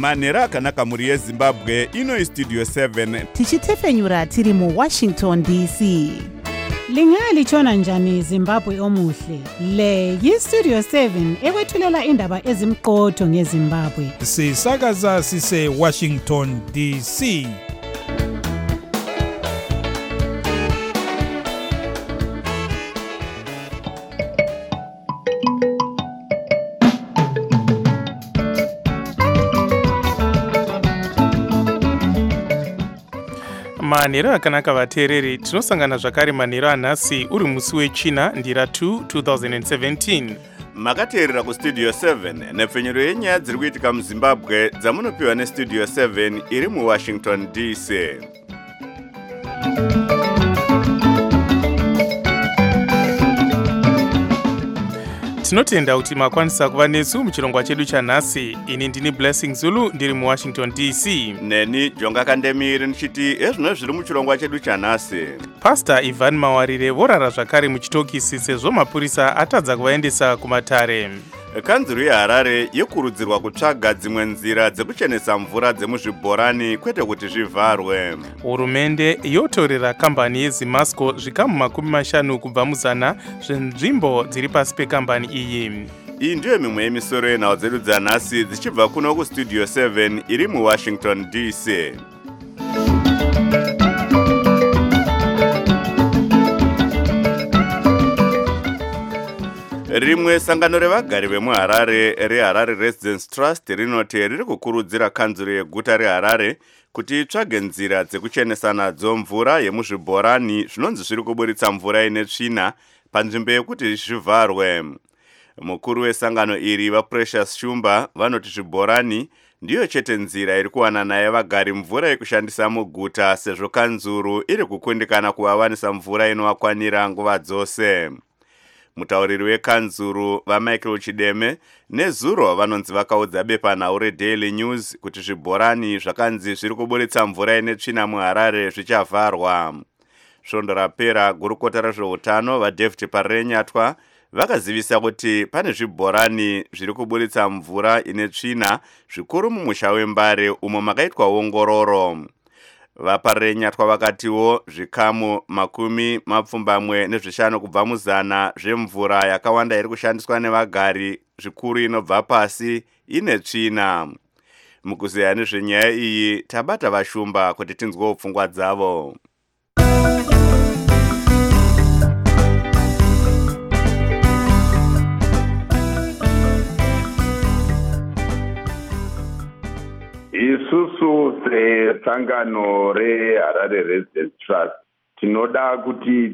manhero akanaka mhuri yezimbabwe. Ino Studio 7 tichitefenyura tiri muWashington DC. Lingalitshona njani Zimbabwe omuhle? Le yiStudio 7 ekwethulela indaba ezimqotho ngeZimbabwe. Sisakaza sise Washington DC. Manhero akanaka vateereri, tinosangana zvakare manhero anhasi uri musi wechina ndira 2 2017. makateerera kuStudio 7 nepfenyuro yenyaya dziri kuitika muZimbabwe dzamunopiwa neStudio 7 iri muWashington DC. Tinotenda kuti makwanisa kuva nesu muchirongwa chedu chanhasi. Ini ndini Blessing Zulu ndiri muWashington DC. Neni Jonga Kandemiri ndichiti ezvino zviri muchirongwa chedu chanhasi. Pastor Ivan Mawarire vorara zvakare muchitokisi sezvo mapurisa atadza kuvaendesa kumatare. Kanzuru yeHarare yokurudzirwa kutsvaga dzimwe nzira dzekuchenesa mvura dzemuzvibhorani kwete kuti zvivharwe. Hurumende yotorera kambani yeZimasco zvikamu 50 kubva muzana zvenzvimbo dziri pasi pekambani iyi. Iyi ndiyo mimwe yemisoro yenhau dzedu dzanhasi dzichibva kuno kuStudio 7 iri muWashington DC. Rimwe sangano revagari vemuHarare reHarare Residence Trust rinoti riri kukurudzira kanzuru yeguta reHarare kuti itsvage nzira dzekuchenesa nadzo mvura yemuzvibhorani zvinonzi zviri kuburitsa mvura ine tsvina panzvimbo yekuti zvivharwe. Mukuru wesangano iri vaPrecious Shumba vanoti zvibhorani ndiyo chete nzira iri kuwana naye vagari mvura yekushandisa muguta sezvo kanzuru iri kukundikana kuvawanisa mvura inovakwanira nguva dzose. Mutauriri wekanzuru vaMichael Chideme nezuro vanonzi vakaudza bepanhau reDaily News kuti zvibhorani zvakanzi zviri kuburitsa mvura ine tsvina muHarare zvichavharwa. Svondo rapera gurukota rezveutano vaDavid Parenyatwa vakazivisa kuti pane zvibhorani zviri kuburitsa mvura ine tsvina zvikuru mumusha weMbare umo makaitwa ongororo. Vaparenyatwa vakatiwo zvikamu 15 kubva muzana zvemvura yakawanda iri kushandiswa nevagari zvikuru inobva pasi ine tsvina. Mukuzeya nezvenyaya iyi tabata vaShumba kuti tinzwewo pfungwa dzavo. Isusu sesangano reHarare Residence Trust tinoda kuti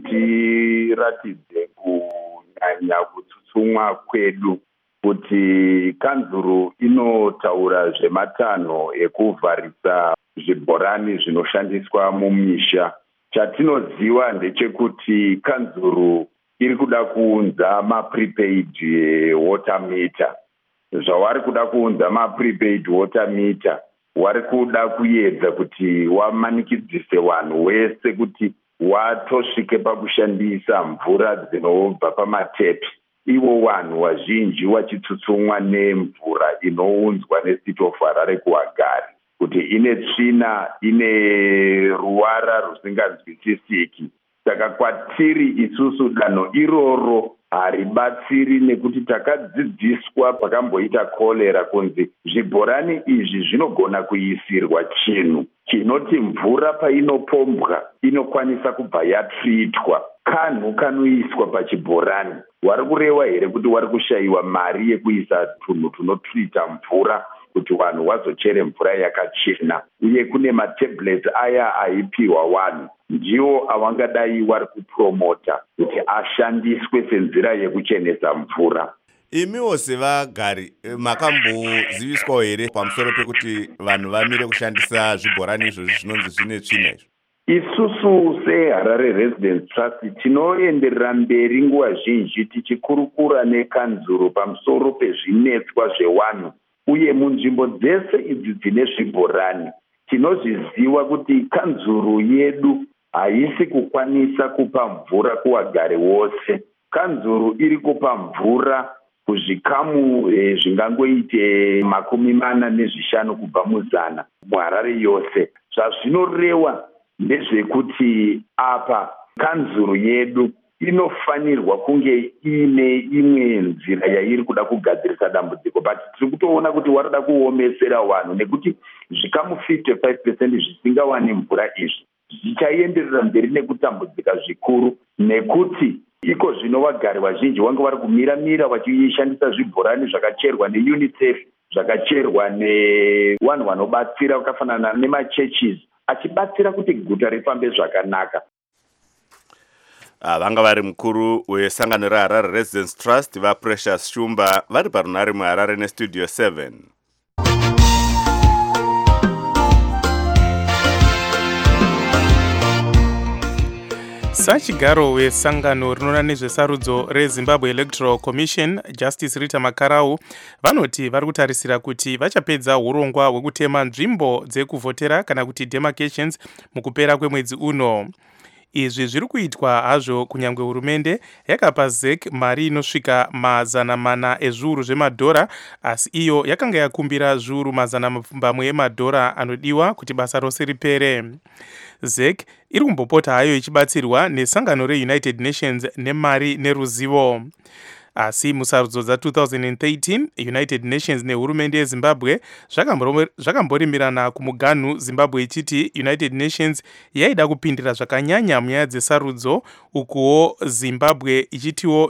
tiratidze kunyanya kutsutsumwa kwedu kuti kanzuru inotaura zvematanho ekuvharisa zvibhorani zvinoshandiswa mumisha. Chatinoziva ndechekuti kanzuru iri kuda kuunza maprepaid water meter. Zvavari kuda kuunza maprepaid water meter wari kuda kuedza kuti wamanikidzise vanhu wese kuti watosvike pakushandisa mvura dzinobva pamatepi. Ivo vanhu vazhinji vachitsutsumwa nemvura inounzwa neState of Harare kuwagari kuti ine tsvina, ine ruvara rusinganzwisisiki. Saka kwatiri isusu danho iroro haribatsiri nekuti takadzidziswa pakamboita kolera kunzi zvibhorani izvi zvinogona kuisirwa chinhu chinoti mvura painopombwa inokwanisa kubva yatsvitwa. Kanhu kanoiswa pachibhorani. Wari kureva here kuti wari kushayiwa mari yekuisa tunhu tunotrita mvura kuti vanhu vazochere mvura yakachena, uye kune matablets aya aipiwa vanhu ndiwo avangadai vari kupromota kuti ashandiswe senzira yekuchenesa mvura. Imiwo sevagari makamboziviswawo here pamusoro pekuti vanhu vamire kushandisa zvibhorani izvozvi zvinonzi zvine tsvina izvo? Isusu seHarare Residence Trust tinoenderera mberi nguva zhinji tichikurukura nekanzuru pamusoro pezvinetswa zvevanhu, uye munzvimbo dzese idzi dzine zvibhorani tinozviziva kuti kanzuru yedu haisi kukwanisa kupa mvura kuvagari vose. Kanzuru iri kupa mvura kuzvikamu zvingangoite 45 kubva muzana muHarare yose. Zvazvinoreva ndezvekuti apa kanzuru yedu inofanirwa kunge ine imwe nzira yairi kuda kugadzirisa dambudziko, but tiri kutoona kuti warada kuomesera vanhu nekuti zvikamu 55% zvisingawani mvura izvi zvichaenderera mberi nekutambudzika zvikuru, nekuti iko zvino vagari vazhinji vange vari kumira vachishandisa zvibhorani zvakacherwa neUNICEF, zvakacherwa nevanhu vanobatsira vakafanana nemachurches, achibatsira kuti guta rifambe zvakanaka. Vanga vari mukuru wesangano reHarare Residence Trust vaPrecious Shumba vari parunare muHarare neStudio 7. Sachigaro wesangano rinoona nezvesarudzo reZimbabwe Electoral Commission, Justice Rita Makarau, vanoti vari kutarisira kuti vachapedza urongwa hwekutema nzvimbo dzekuvhotera kana kuti demarcations mukupera kwemwedzi uno. Izvi zviri kuitwa hazvo kunyange hurumende yakapa ZEC mari inosvika $400 ezviuru zvemadhora, asi iyo yakanga yakumbira zviuru $200 emadhora anodiwa kuti basa rose ripere. ZEC iri kumbopota hayo ichibatsirwa nesangano reUnited Nations nemari neruzivo. Asi musarudzo dza2013 United Nations nehurumende yeZimbabwe zvakamborimirana kumuganhu, Zimbabwe ichiti United Nations yaida kupindira zvakanyanya munyaya dzesarudzo, ukuwo Zimbabwe ichitiwo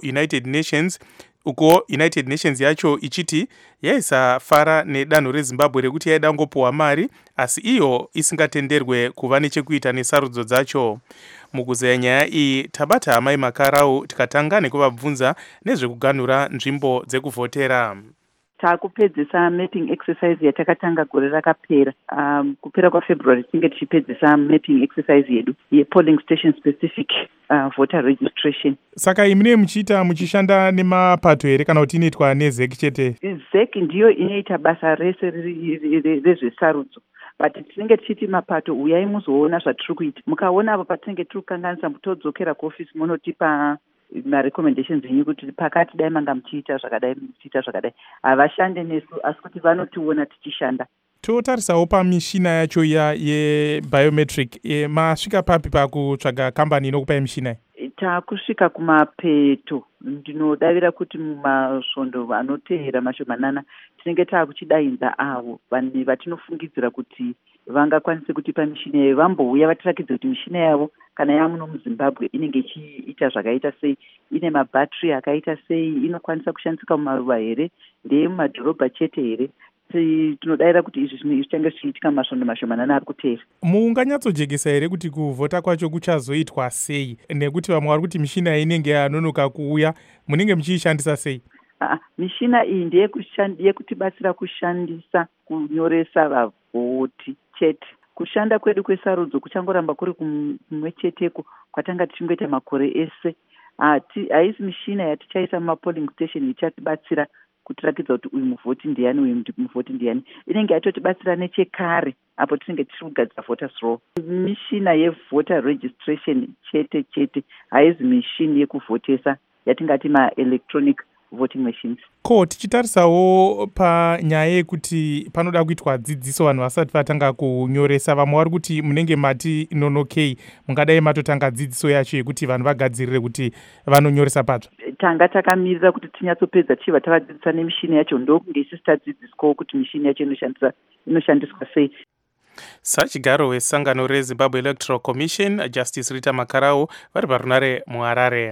United Nations yacho ichiti yaisafara nedanho reZimbabwe rekuti yaida ngopuwa mari asi iyo isingatenderwe kuva nechekuita nesarudzo dzacho. Mukuzeya nyaya iyi tabata amai Makarau tikatanga nekuvabvunza nezvekuganhura nzvimbo dzekuvhotera. Takupedzisa mapping exercise yatakatanga gore rakapera. Kupera kwaFebruary tinge tichipedzisa mapping exercise yedu ye-polling station specific voter registration. Saka imune muchishanda nemapato here kana kuti inoitwa neZEC chete? ZEC ndiyo inoita basa rese rezvesarudzo, but tinenge tichiti mapato uyai muzoona zvatiri kuita. Mukaona apo patinenge tiri kukanganisa todzokera kuofisi munotipa marecommendations enyu kuti pakati dai manga muchiita zvakadai muchiita zvakadai. Havashande nesu asi kuti vanotiona tichishanda. Totarisawo pamishina yacho yebiometric, masvika papi pakutsvaga kambani inokupai mishina iyi? Takusvika kumapeto. Ndinodavira kuti mumasvondo anoteera mashomanana tinenge taakuchidainza avo vanhu vatinofungidzira kuti vangakwanise kutipa mishina yayo vambouya vatirakidze kuti mishina yavo kana yamuno muZimbabwe inenge ichiita zvakaita sei, ine mabhatiri akaita sei, inokwanisa kushandisika mumaruva here, ndeye mumadhorobha chete here. Tinodavira kuti izvi zvichange zvichiitika masvondo mashomanana ari kuteera. Munganyatsojekesa here kuti kuvhota kwacho kuchazoitwa sei, nekuti vamwe vari kuti mishina inenge yanonoka kuuya, munenge muchiishandisa sei? Mishina iyi ndeyekutibatsira kushandisa kunyoresa vavhoti chete. Kushanda kwedu kwesarudzo kuchangoramba kuri kumwe cheteko kwatanga tichingoita makore ese. Haisi mishina yatichaisa mumapolling station ichatibatsira kutirakidza kuti uyu muvhoti ndiani, uyu muvhoti ndiani. Inenge yatotibatsira nechekare apo tinenge tiri kugadzira voters roll. Mishina yevoter registration chete, haisi mishini yekuvhotesa yatingati ma-electronic voting machines. Ko tichitarisawo panyaya yekuti panoda kuitwa dzidziso vanhu vasati vatanga kunyoresa, vamwe vari kuti munenge mati nonokei, mungadai matotanga dzidziso yacho yekuti vanhu vagadzirire kuti vanonyoresa patsva? Tanga takamirira kuti tinyatsopedza tichibva tavadzidzisa nemishini yacho, ndokunge isusu tadzidziswawo kuti mishini yacho inoshandiswa sei. Sachigaro wesangano reZimbabwe Electoral Commission, Justice Rita Makarau vari parunare muHarare.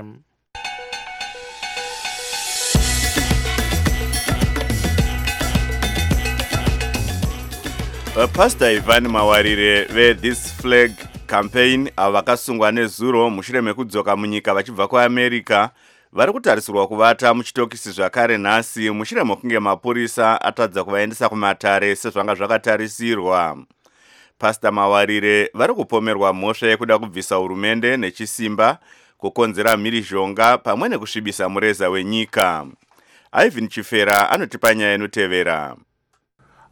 Pastor Ivan Mawarire veThis Flag campaign vakasungwa nezuro mushure mekudzoka munyika vachibva kuAmerica vari kutarisirwa kuvata muchitokisi zvakare nhasi mushure mekunge mapurisa atadza kuvaendesa kumatare sezvanga zvakatarisirwa. Pastor Mawarire vari kupomerwa mhosva yekuda kubvisa hurumende nechisimba, kukonzera mhirizhonga pamwe nekusvibisa mureza wenyika. Ivan Chifera anotipa nyaya inotevera.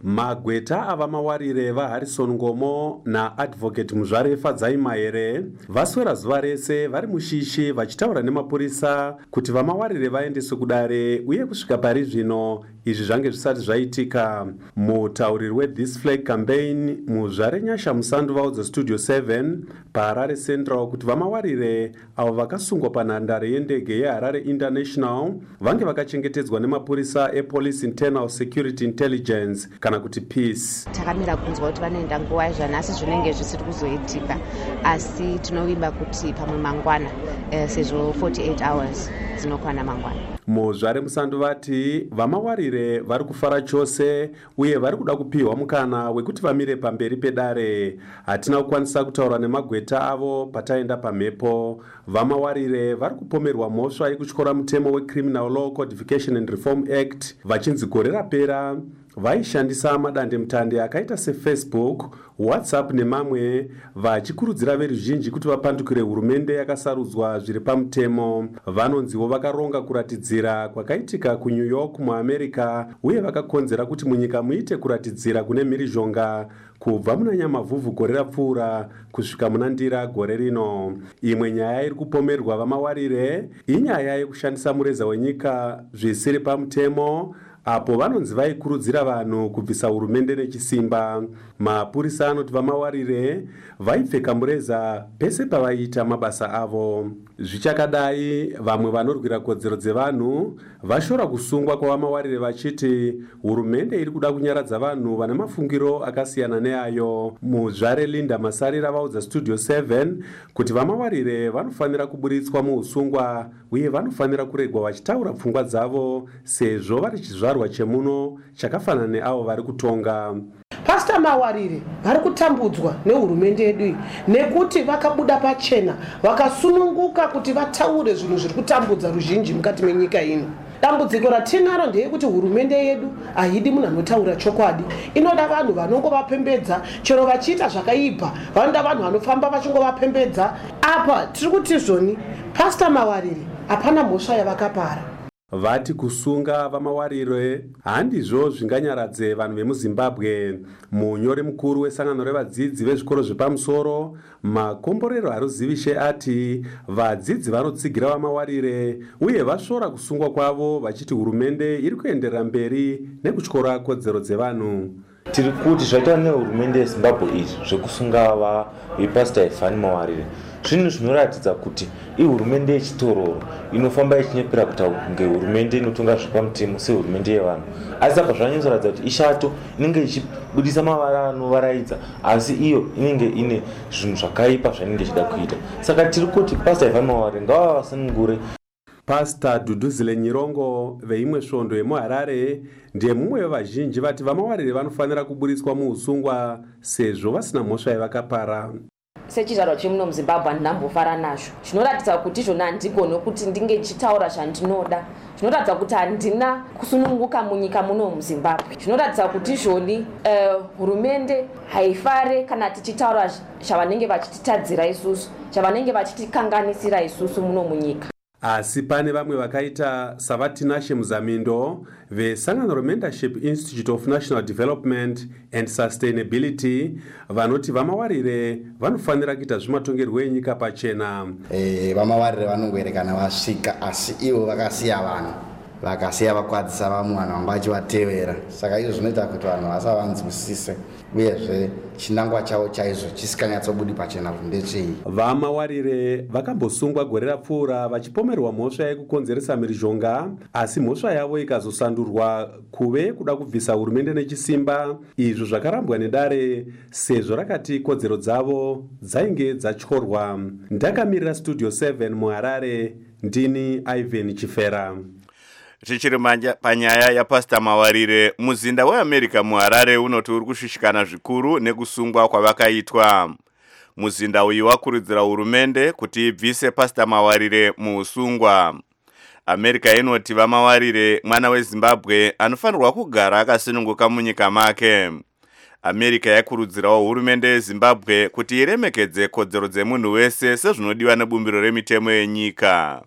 magweta ava mawarire vaharrison ngomo naadvocate muzvarefa dzaimaere vaswera zuva rese vari mushishi vachitaura nemapurisa kuti vamawarire vaendeswe kudare uye kusvika pari zvino izvi zvange zvisati zvaitika. Mutauriri weThis Flag Campaign muzvare Nyasha Musandu vaudza Studio 7 paHarare Central kuti vamawarire avo vakasungwa panhandare yendege yeHarare International vange vakachengetedzwa nemapurisa ePolice Internal Security Intelligence kana kuti peace. Takamira kunzwa kuti vanoenda nguva zvanhasi zvinenge zvisiri kuzoitika, asi tinovimba kuti pamwe mangwana sezvo 48 hours dzinokwana mangwana. Muzvare Musandu vati vamawarire vari kufara chose uye vari kuda kupiwa mukana wekuti vamire pamberi pedare. Hatina kukwanisa kutaura nemagweta avo pataenda pamhepo. Vamawarire vari kupomerwa mhosva yekutyora mutemo weCriminal Law Codification and Reform Act vachinzi gore rapera vaishandisa madandemutande akaita seFacebook, WhatsApp nemamwe vachikurudzira veruzhinji kuti vapandukire hurumende yakasarudzwa zviri pamutemo. Vanonziwo vakaronga kuratidzira kwakaitika kuNew York muAmerica uye vakakonzera kuti munyika muite kuratidzira kune mhirizhonga kubva muna Nyamavhuvhu gore rapfuura kusvika muna Ndira gore rino. Imwe nyaya iri kupomerwa vamawarire inyaya yekushandisa mureza wenyika zvisiri pamutemo, apo vanonzi vaikurudzira vanhu kubvisa hurumende nechisimba. Mapurisa anoti vamawarire vaipfeka mureza pese pavaiita mabasa avo. Zvichakadai, vamwe vanorwira kodzero dzevanhu vashora kusungwa kwavamawarire vachiti hurumende iri kuda kunyaradza vanhu vane mafungiro akasiyana neayo. Muzvare Linda Masarira vaudza Studio 7 kuti vamawarire vanofanira kuburitswa muusungwa uye vanofanira kuregwa vachitaura pfungwa dzavo sezvo vari chizvarwa chemuno chakafanana neavo vari kutonga. Pastor Mawarire vari kutambudzwa nehurumende yedu nekuti vakabuda pachena vakasununguka kuti vataure zvinhu zviri kutambudza ruzhinji mukati menyika ino. Dambudziko ratinaro ndeyekuti hurumende yedu haidi munhu anotaura chokwadi, inoda vanhu vanongovapembedza, chero vachiita zvakaipa vanoda vanhu vanofamba vachingovapembedza. Apa tiri kuti zvoni Pastor Mawarire hapana mhosva yavakapara. Vati kusunga vamawarire handizvo zvinganyaradze vanhu vemuZimbabwe. Munyori mukuru wesangano revadzidzi vezvikoro zvepamusoro Makomborero Haruzivishe ati vadzidzi vanotsigira vamawarire uye vasvora kusungwa kwavo vachiti hurumende iri kuenderera mberi nekutyora kodzero dzevanhu. Tiri kuti zvaitwa nehurumende yeZimbabwe izvi zvekusunga vepastor Ephani Mawarire zvinhu zvinoratidza kuti ihurumende yechitororo inofamba ichinyepera kuti kunge hurumende inotonga zvepamutemo sehurumende yevanhu, asi apa zvanyatsoratidza kuti ishato inenge ichibudisa mavara anovaraidza, asi iyo inenge ine zvinhu zvakaipa zvainenge ichida kuita. Saka tiri kuti pastor Ephani Mawarire ngavasunungure. Pastor Duduzile Nyirongo veimwe svondo yemuHarare ndiye mumwe wevazhinji vati vamawarire vanofanira kuburitswa muusungwa sezvo vasina mhosva yavakapara. Sechizvarwa chemuno muZimbabwe handinambofara nazvo. Zvinoratidza kuti izvona handigoni kuti ndinge ndichitaura zvandinoda. Zvinoratidza kuti handina kusununguka munyika muno muZimbabwe. Zvinoratidza kuti izvoni hurumende haifare kana tichitaura zvavanenge vachititadzira isusu, zvavanenge vachitikanganisira isusu muno munyika. Asi pane vamwe vakaita Savatinashe Muzamindo vesangano reMentorship Institute of National Development and Sustainability vanoti vamawarire vanofanira kuita zvimatongerwo enyika pachena. Vamawarire vanongoerekana vasvika asi ivo vakasiya vanhu, vakasiya vakwadzisa vamwe vanhu vanga vachivatevera. Saka izvo zvinoita kuti vanhu vasavanzwisise uyezve chinangwa chavo chaizvo chisikanyatsobudi pachena kuti ndechei. Vamawarire vakambosungwa gore rapfuura vachipomerwa mhosva yekukonzeresa mhirizhonga, asi mhosva yavo ikazosandurwa kuve kuda kubvisa hurumende nechisimba, izvo zvakarambwa nedare sezvo rakati kodzero dzavo dzainge dzatyorwa. Ndakamirira Studio 7 muHarare, ndini Ivan Chifera. Zvichiri panyaya yaPastor Mawarire, muzinda weAmerica muHarare unoti uri kushushikana zvikuru nekusungwa kwavakaitwa. Muzinda uyu wakurudzira hurumende kuti ibvise Pastor Mawarire muusungwa. America inoti vamawarire mwana weZimbabwe anofanirwa kugara akasununguka munyika make. America yakurudzirawo hurumende yeZimbabwe kuti iremekedze kodzero dzemunhu wese sezvinodiwa nebumbiro remitemo yenyika.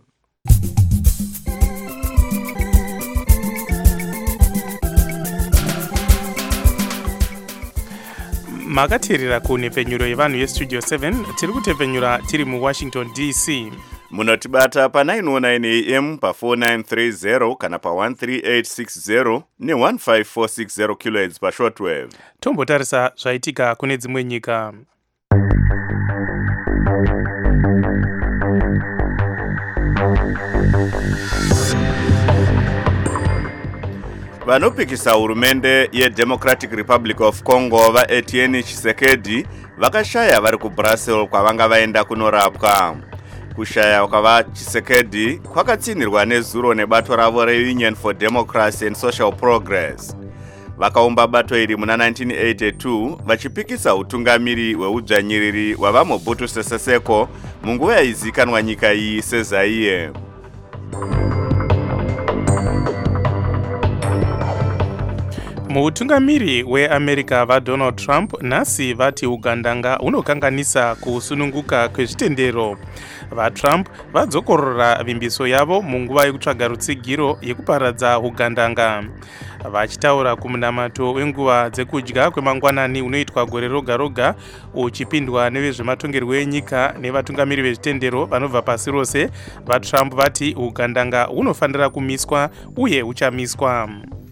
makateerera kunhepfenyuro yevanhu yestudio 7 tiri kutepfenyura tiri muwashington dc. munotibata pa 919 am pa 4930 kana pa 13860 ne15460 kHz pa shortwave. tombotarisa zvaitika kune dzimwe nyika. vanopikisa hurumende yeDemocratic Republic of Congo vaEtienne Tshisekedi vakashaya vari kuBrussels kwavanga vaenda kunorapwa. Kushaya kwava Tshisekedi kwakatsinirwa nezuro nebato ravo reUnion for Democracy and Social Progress. Vakaumba bato iri muna 1982 vachipikisa utungamiri hweudzvanyiriri hwava Mobutu Sese Seko munguva yaizikanwa nyika iyi seZaire. Mutungamiri weAmerica vaDonald Trump nhasi vati ugandanga unokanganisa kusununguka kwezvitendero. VaTrump vadzokorora vimbiso yavo munguva yekutsvaga rutsigiro yekuparadza ugandanga. Vachitaura kumunamato wenguva dzekudya kwemangwanani unoitwa gore roga roga uchipindwa nevezvematongerwo enyika nevatungamiri vezvitendero vanobva pasi rose, vaTrump vati ugandanga unofanira kumiswa uye uchamiswa.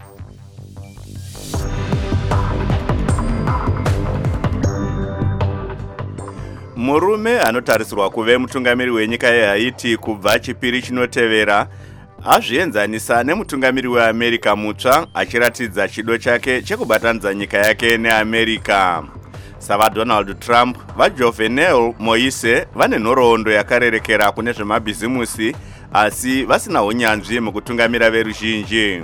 Murume anotarisirwa kuve mutungamiri wenyika yeHaiti kubva chipiri chinotevera azvienzanisa nemutungamiri weAmerica mutsva achiratidza chido chake chekubatanidza nyika yake neAmerica. SavaDonald Trump vaJovenel Moise vane nhoroondo yakarerekera kune zvemabhizimusi asi vasina unyanzvi mukutungamira veruzhinji.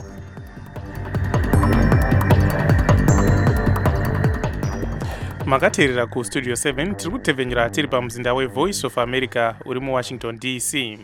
Makateerera kustudio 7 tiri kutepfenyura tiri pamuzinda weVoice of America uri muWashington DC.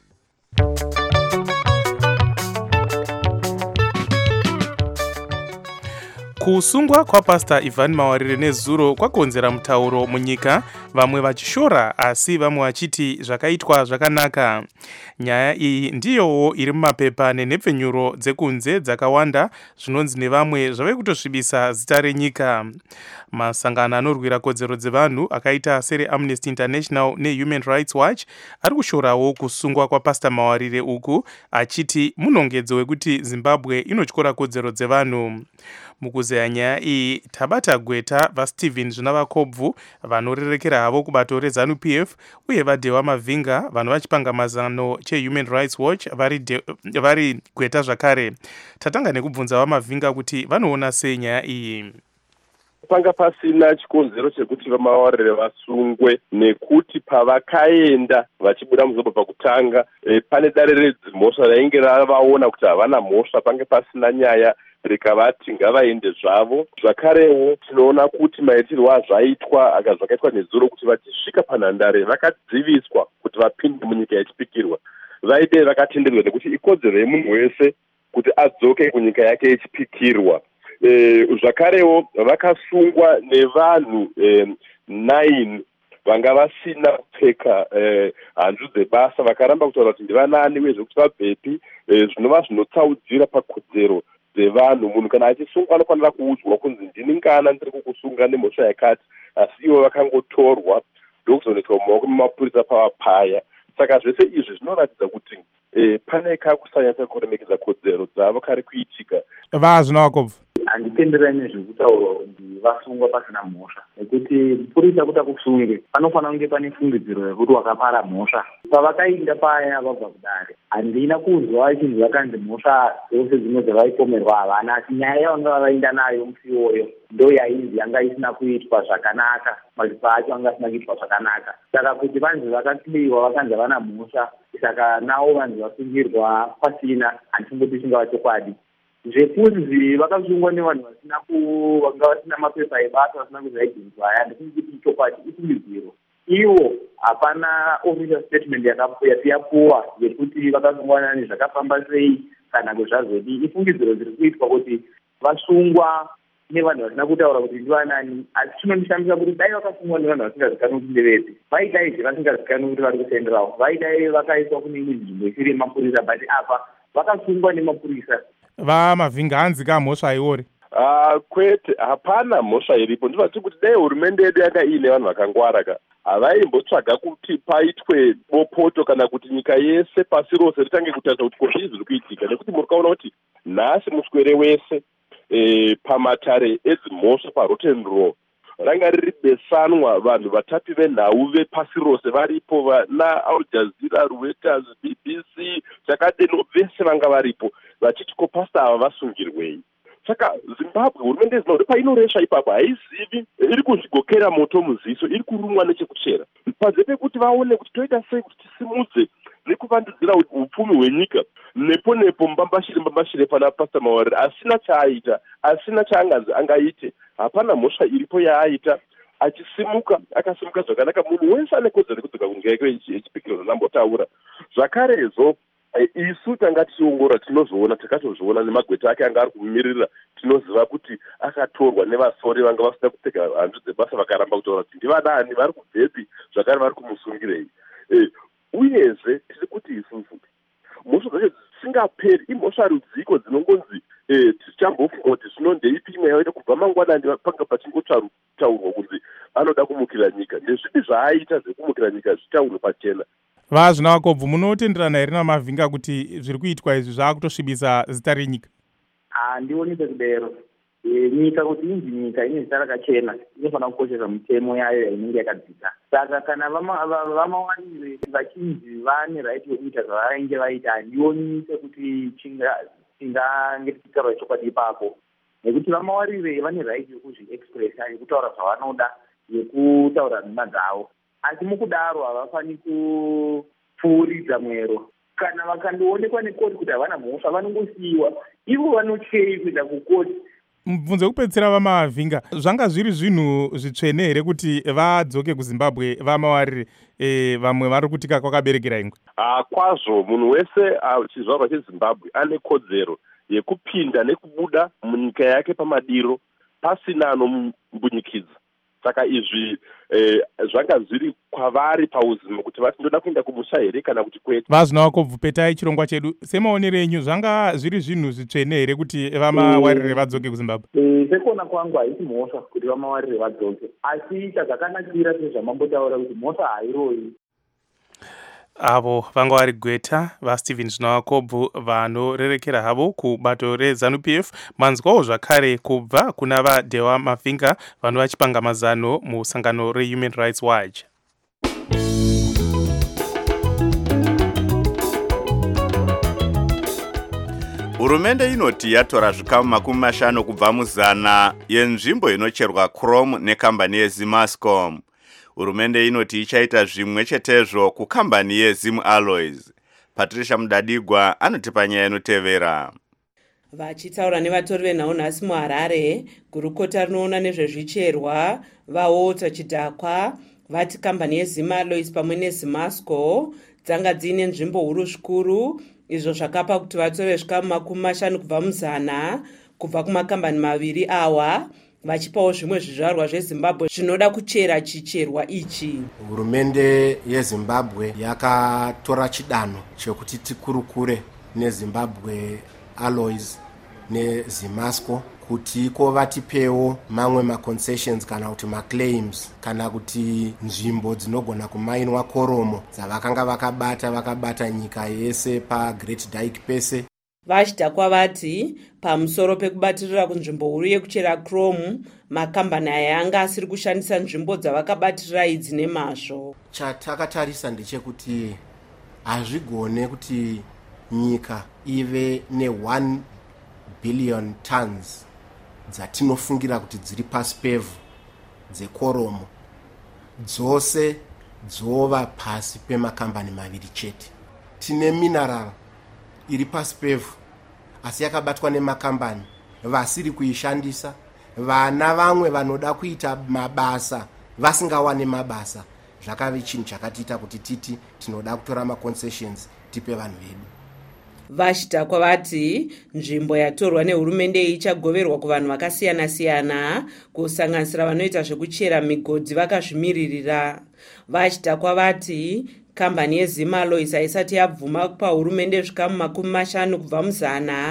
Kusungwa kwaPastor Ivan Mawarire nezuro kwakonzera mutauro munyika, vamwe vachishora asi vamwe vachiti zvakaitwa zvakanaka. Nyaya iyi ndiyowo iri mumapepa nenhepfenyuro dzekunze dzakawanda zvinonzi nevamwe zvave kutosvibisa zita renyika. Masangano anorwira kodzero dzevanhu akaita sere Amnesty International neHuman Rights Watch ari kushorawo kusungwa kwaPastor Mawarire uku achiti munongedzo wekuti Zimbabwe inotyora kodzero dzevanhu. Mukuzeya nyaya iyi tabata gweta vaStephen Zvinavakobvu vanorerekera havo kubato reZANU-PF uye vaDewa Mavhinga vanhu vachipanga mazano cheHuman Rights Watch vari gweta zvakare. Tatanga nekubvunza vaMavhinga kuti vanoona sei nyaya iyi. Panga pasina chikonzero chekuti vaMawarire vasungwe nekuti pavakaenda vachibuda muZimbabwe pakutanga pane dare redzimhosva rainge ravaona kuti havana mhosva, pange pasina nyaya rikavati ngavaende zvavo. Zvakarewo tinoona kuti maitirwo azvaitwa zvakaitwa nezuro kuti vachisvika panhandare vakadziviswa kuti vapinde munyika yechipikirwa. Vaide vakatenderwa nekuti ikodzero yemunhu wese kuti adzoke kunyika yake yechipikirwa. Zvakarewo vakasungwa nevanhu 9 vanga vasina kupfeka hanzu dzebasa, vakaramba kutaura kuti ndivanani uye zvekuti vabhepi, zvinova zvinotsaudzira pakodzero dzevanhu. Munhu kana achisungwa anofanira kuudzwa kunzi ndini ngana ndiri kukusunga nemhosva yakati, asi ivo vakangotorwa ndokuzonoiswa mumaoko memapurisa pavapaya. Saka zvese izvi zvinoratidza kuti pane kakusanyatsa kuremekedza kodzero dzavo kari kuitika. Zvinavakobvu, handitenderani nezvekutaurwa kuti vasungwa pasina mhosva, nekuti mupurisa kuti akusunge panofanira kunge pane fungidziro yekuti wakapara mhosva. Pavakainda paya vabva kudare handina kuzwa vachinzi vakanzi mhosva dzose dzimwe dzavaipomerwa havana, asi nyaya yavanga vainda nayo musi iwoyo ndo yainzi yanga isina kuitwa zvakanaka, mazipa acho anga asina kuitwa zvakanaka. Saka kuti vanzi vakakliwa vakanzi havana mhosva, saka navo vanzi vasungirwa pasina, handisingoti chingava chokwadi. Zvekunzi vakasungwa nevanhu vanga vasina mapepa ebasa, vasina kuzaigenzwa aya, ndisingoti chokwadi, ifungidziro. Ivo hapana official statement yapuwa yekuti vakasungwa nezvakafamba sei kana kwezvazodi. Ifungidziro dziri kuitwa kuti vasungwa nevanhu vasina kutaura kuti ndivanani, asi chinondishamisa kuti dai vakasungwa nevanhu vasingazikanwi kuti ndevezi, vaidaizve vasingazikanwi kuti vari kusenderawo, vaidai vakaiswa kune imwe nzvimbo isiri yemapurisa, but apa vakasungwa nemapurisa. VaMavhinga hanzi kamhosva iwori. Kwete hapana mhosva iripo. Ndivati kuti dai hurumende yedu yanga iine vanhu vakangwara ka havaimbotsvaga kuti paitwe bopoto kana kuti nyika yese pasi rose ritange kutarisa kuti ko zvii zviri kuitika, nekuti muri kaona kuti nhasi muswere wese pamatare edzimhosva paroten row ranga riri besanwa, vanhu vatapi venhau vepasi rose varipo, vana Al Jazeera, Reuters, BBC, chakadeno vese vanga varipo vachiti ko pasta ava vasungirwei. Saka Zimbabwe hurumende zvinoti painoresha ipapo haizivi, iri kuzvigokera moto muziso, iri kurumwa nechekuchera. Panze pekuti vaone kuti toita sei kuti tisimudze nekuvandudzira upfumi hwenyika, nepo mbambashire pana Pastor Mawarire asina chaaita, asina chaanganzi angaite. Hapana mhosva iripo yaaita, achisimuka akasimuka zvakanaka. Munhu wese ane kodzero yekudzoka kunyika yake echipikiro zvanambotaura. Zvakarezvo isu tanga tichiongorora tinozoona, takatozviona nemagweta ake anga ari kumirira, tinoziva kuti akatorwa nevasori vanga vasina kupfeka hanzu dzebasa vakaramba kutaura kuti ndivadani, vari kubvepi, zvakare vari kumusungirei. Uyezve tiri kuti isusu mhosva dzacho dzisingaperi imhosva rudziko dzinongonzi tichambofunga kuti zvino ndeipi imwe yaita kubva mangwanani panga pachingotaurwa kunzi anoda kumukira nyika. Ndezvipi zvaaita zvekumukira nyika zvitaurwe pachena? Vazvina Vakobvu, munotenderana here naMavhinga kuti zviri kuitwa izvi zvaakutosvibisa zita renyika? Handioni sekudero. Nyika kuti inzi nyika ine zita rakachena inofanira kukoshesa mitemo yayo yainenge yakadzika. Saka kana vamawarire vachinzi vane right yekuita zvavainge vaita, handioni sekuti chingange tichitaura chokwadi ipapo, nekuti vamawarire vane right yekuzviexpressa, yekutaura zvavanoda, yekutaura nhema dzavo. Asi mukudaro havafani kupfuuridza mwero. Kana vakandoonekwa nekoti kuti havana mhosva vanongosiyiwa, ivo vanochei kuenda kukoti. Mubvunzo wekupedzisira vaMavhinga, zvanga zviri zvinhu zvitsvene here kuti vadzoke kuZimbabwe vaMawarire, vamwe vari kutika kwakaberekera ingwe? Kwazvo, munhu wese chizvarwa cheZimbabwe ane kodzero yekupinda nekubuda munyika yake pamadiro pasina anombunyikidzwa. Saka izvi zvanga zviri kwavari pauzima kuti vati ndoda kuenda kumusha here kana kuti kwete. Vazvina Vakobvu, petai chirongwa chedu. Semaonero enyu, zvanga zviri zvinhu zvitsvene here kuti vaMawarire vadzoke kuZimbabwe? Sekuona kwangu haisi mhosva kuti vaMawarire vadzoke, asi chazvakanakira sezvamambotaura kuti mhosva hairoyi. Avo vanga vari Gweta vaStephen Zvinavakobvu vanorerekera havo kubato reZANU-PF. Manzwawo zvakare kubva kuna vaDhewa Mavhinga vanova vachipanga mazano musangano reHuman Rights Watch. Hurumende inoti yatora zvikamu 50 kubva muzana yenzvimbo inocherwa chrome nekambani yeZimascom. Hurumende inoti ichaita zvimwe chetezvo kukambani yeZim Alloys. Patricia Mudadigwa anoti panyaya inotevera. Vachitaura nevatori venhau nhasi muHarare, gurukota rinoona nezvezvicherwa vaWalter Chidhakwa vati kambani yeZim Alloys pamwe neZimasco dzanga dziine nzvimbo huru zvikuru, izvo zvakapa kuti vatore zvikamu 50 kubva muzana kubva kumakambani maviri awa, vachipawo zvimwe zvizvarwa zveZimbabwe zvinoda kuchera chicherwa ichi. Hurumende yeZimbabwe yakatora chidanho chekuti tikurukure neZimbabwe Alloys neZimasco kuti vatipewo mamwe maconcessions kana kuti maclaims kana kuti nzvimbo dzinogona kumainwa koromo dzavakanga vakabata nyika yese paGreat Dyke pese. Vachidhakwa vati pamusoro pekubatirira kunzvimbo huru yekuchera chrome, makambani aya anga asiri kushandisa nzvimbo dzavakabatirira idzi nemazvo. Chatakatarisa ndechekuti hazvigone kuti nyika ive ne1 billion tons dzatinofungira kuti dziri pasi pevhu dzekoromo dzose dzova pasi pemakambani maviri chete. Tine mineral iri pasi pevhu asi yakabatwa nemakambani vasiri kuishandisa, vana vamwe vanoda kuita mabasa vasingawane mabasa. Zvakave chinhu chakatiita kuti titi tinoda kutora maconcessions tipe vanhu vedu. Vachidhakwa vati nzvimbo yatorwa nehurumende ichagoverwa kuvanhu vakasiyana-siyana, kusanganisira vanoita zvekuchera migodhi vakazvimiririra. Vachidhakwa vati kambani yeZim Alloys haisati yabvuma kupa hurumende zvikamu 50 kubva muzana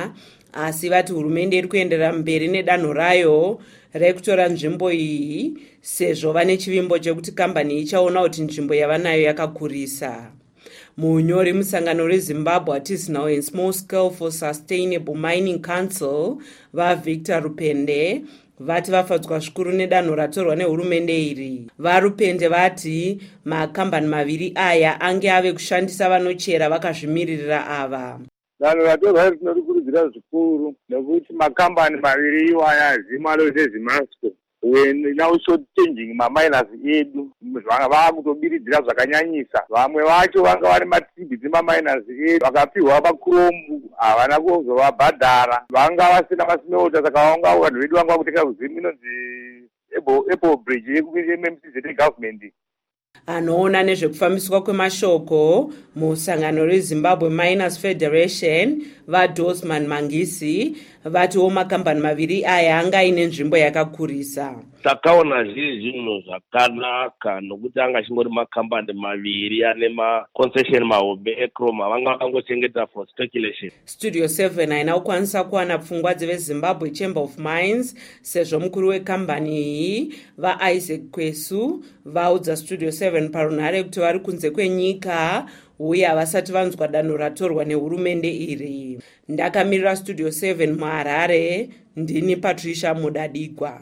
asi vati hurumende iri kuenderera mberi nedanho rayo rekutora nzvimbo iyi sezvo vane chivimbo chekuti kambani ichaona kuti nzvimbo yavanayo yakakurisa. Munyori musangano reZimbabwe Artisanal and Small Scale for Sustainable Mining Council vaVictor Rupende vati vafadzwa zvikuru nedanho ratorwa nehurumende iri. VaRupende vati makambani maviri aya ange ave kushandisa vanochera vakazvimiririra ava. Danho ratorwa iri tinorikurudzira zvikuru nekuti makambani maviri iwaya Zimalo neZimasco when now short changing maminers edu vakutobiridzira zvakanyanyisa. Vamwe vacho vanga vari matibi dzemaminers edu vakapihwa makurombu havana kuzovabhadhara, vanga vasina masimeuta, saka vangu vanhu vedu vanga vakutenga kuzimu inonzi Apple Bridge yememcz government. Anoona nezvekufambiswa kwemashoko musangano reZimbabwe Miners Federation vaDosman Mangisi vatiwo makambani maviri aya anga ine nzvimbo yakakurisa. Takaona zviri zvinhu zvakanaka nokuti anga chingori makambani maviri ane maconcession mahombe eChroma vanga vakangochengeta for speculation. Studio 7 haina kukwanisa kuwana pfungwa dzeveZimbabwe Chamber of Mines sezvo mukuru wekambani iyi vaIsaac Kwesu vaudza Studio 7 parunhare kuti vari kunze kwenyika uye havasati vanzwa danho ratorwa nehurumende iri. Ndakamirira Studio 7 muHarare, ndini Patricia Mudadigwa.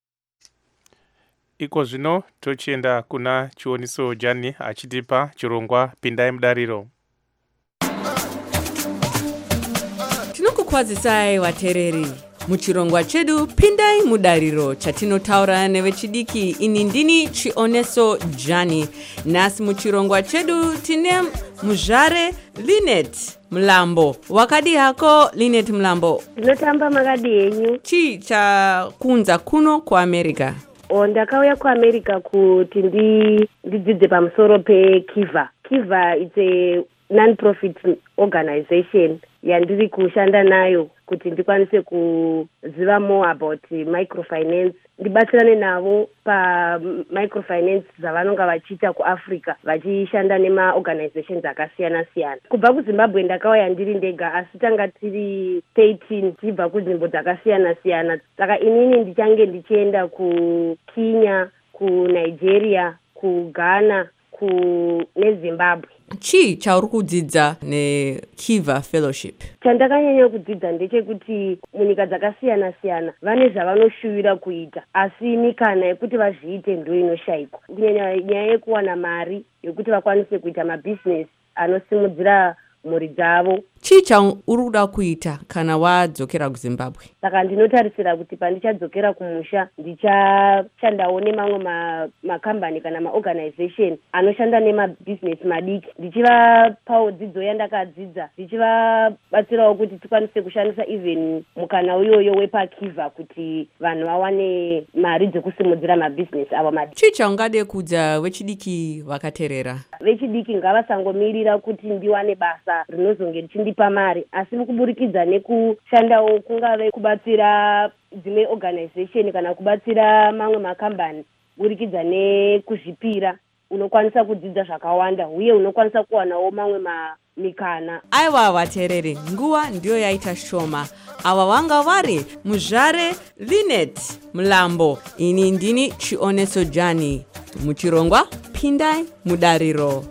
Iko zvino tochienda kuna Chioniso Jani achitipa chirongwa Pindai Mudariro. Tinokukwazisai vatereri muchirongwa chedu Pindai Mudariro chatinotaura nevechidiki. Ini ndini Chioniso Jani. Nasi muchirongwa chedu tine muzvare Linet Mlambo. Wakadi hako Linet Mlambo? Ndinotamba makadi yenyu. Chii chakunza kuno kuAmerica? Ndakauya kuAmerica kuti ndidzidze pamusoro peKiva. Kiva is a non-profit organization yandiri kushanda nayo kuti ndikwanise kuziva more about microfinance, ndibatsirane navo pamicrofinance dzavanonga vachiita kuAfrica vachishanda nemaorganizations akasiyana siyana. Kubva kuZimbabwe ndakauya ndiri ndega, asi tanga tiri 13 tibva kunzvimbo dzakasiyana siyana. Saka inini ndichange ndichienda kuKenya, kuNigeria, kuGhana, neZimbabwe. Chii chauri kudzidza neKiva Fellowship? Chandakanyanya kudzidza ndechekuti munyika dzakasiyana siyana vane zvavanoshuvira kuita, asi mikana yekuti vazviite ndo inoshayikwa. Kunyanya nyaya yekuwana mari yekuti vakwanise kuita mabhizinesi anosimudzira mhuri dzavo. Chii chauri kuda kuita kana wadzokera kuZimbabwe? Saka ndinotarisira kuti pandichadzokera kumusha ndichishandawo nemamwe makambani kana maorganization anoshanda nemabhizinesi madiki, ndichivapawo dzidzo yandakadzidza, ndichivabatsirawo kuti tikwanise kushandisa even mukana uyoyo wepaKiva kuti vanhu vawane mari dzekusimudzira mabhizinesi avo madiki. Chii chaungade kuudza vechidiki vakateerera? Vechidiki ngavasangomirira kuti ndiwane basa rinozonge richindipa mari, asi kuburikidza nekushandawo kungave kubatsira dzimwe organization kana kubatsira mamwe makambani, burikidza nekuzvipira unokwanisa kudzidza zvakawanda uye unokwanisa kuwanawo mamwe mikana. Aiwa vateereri, nguva ndiyo yaita shoma. Ava vanga vari muzvare Linet Mlambo. Ini ndini Chioniso Jani. Muchirongwa Pindai Mudariro.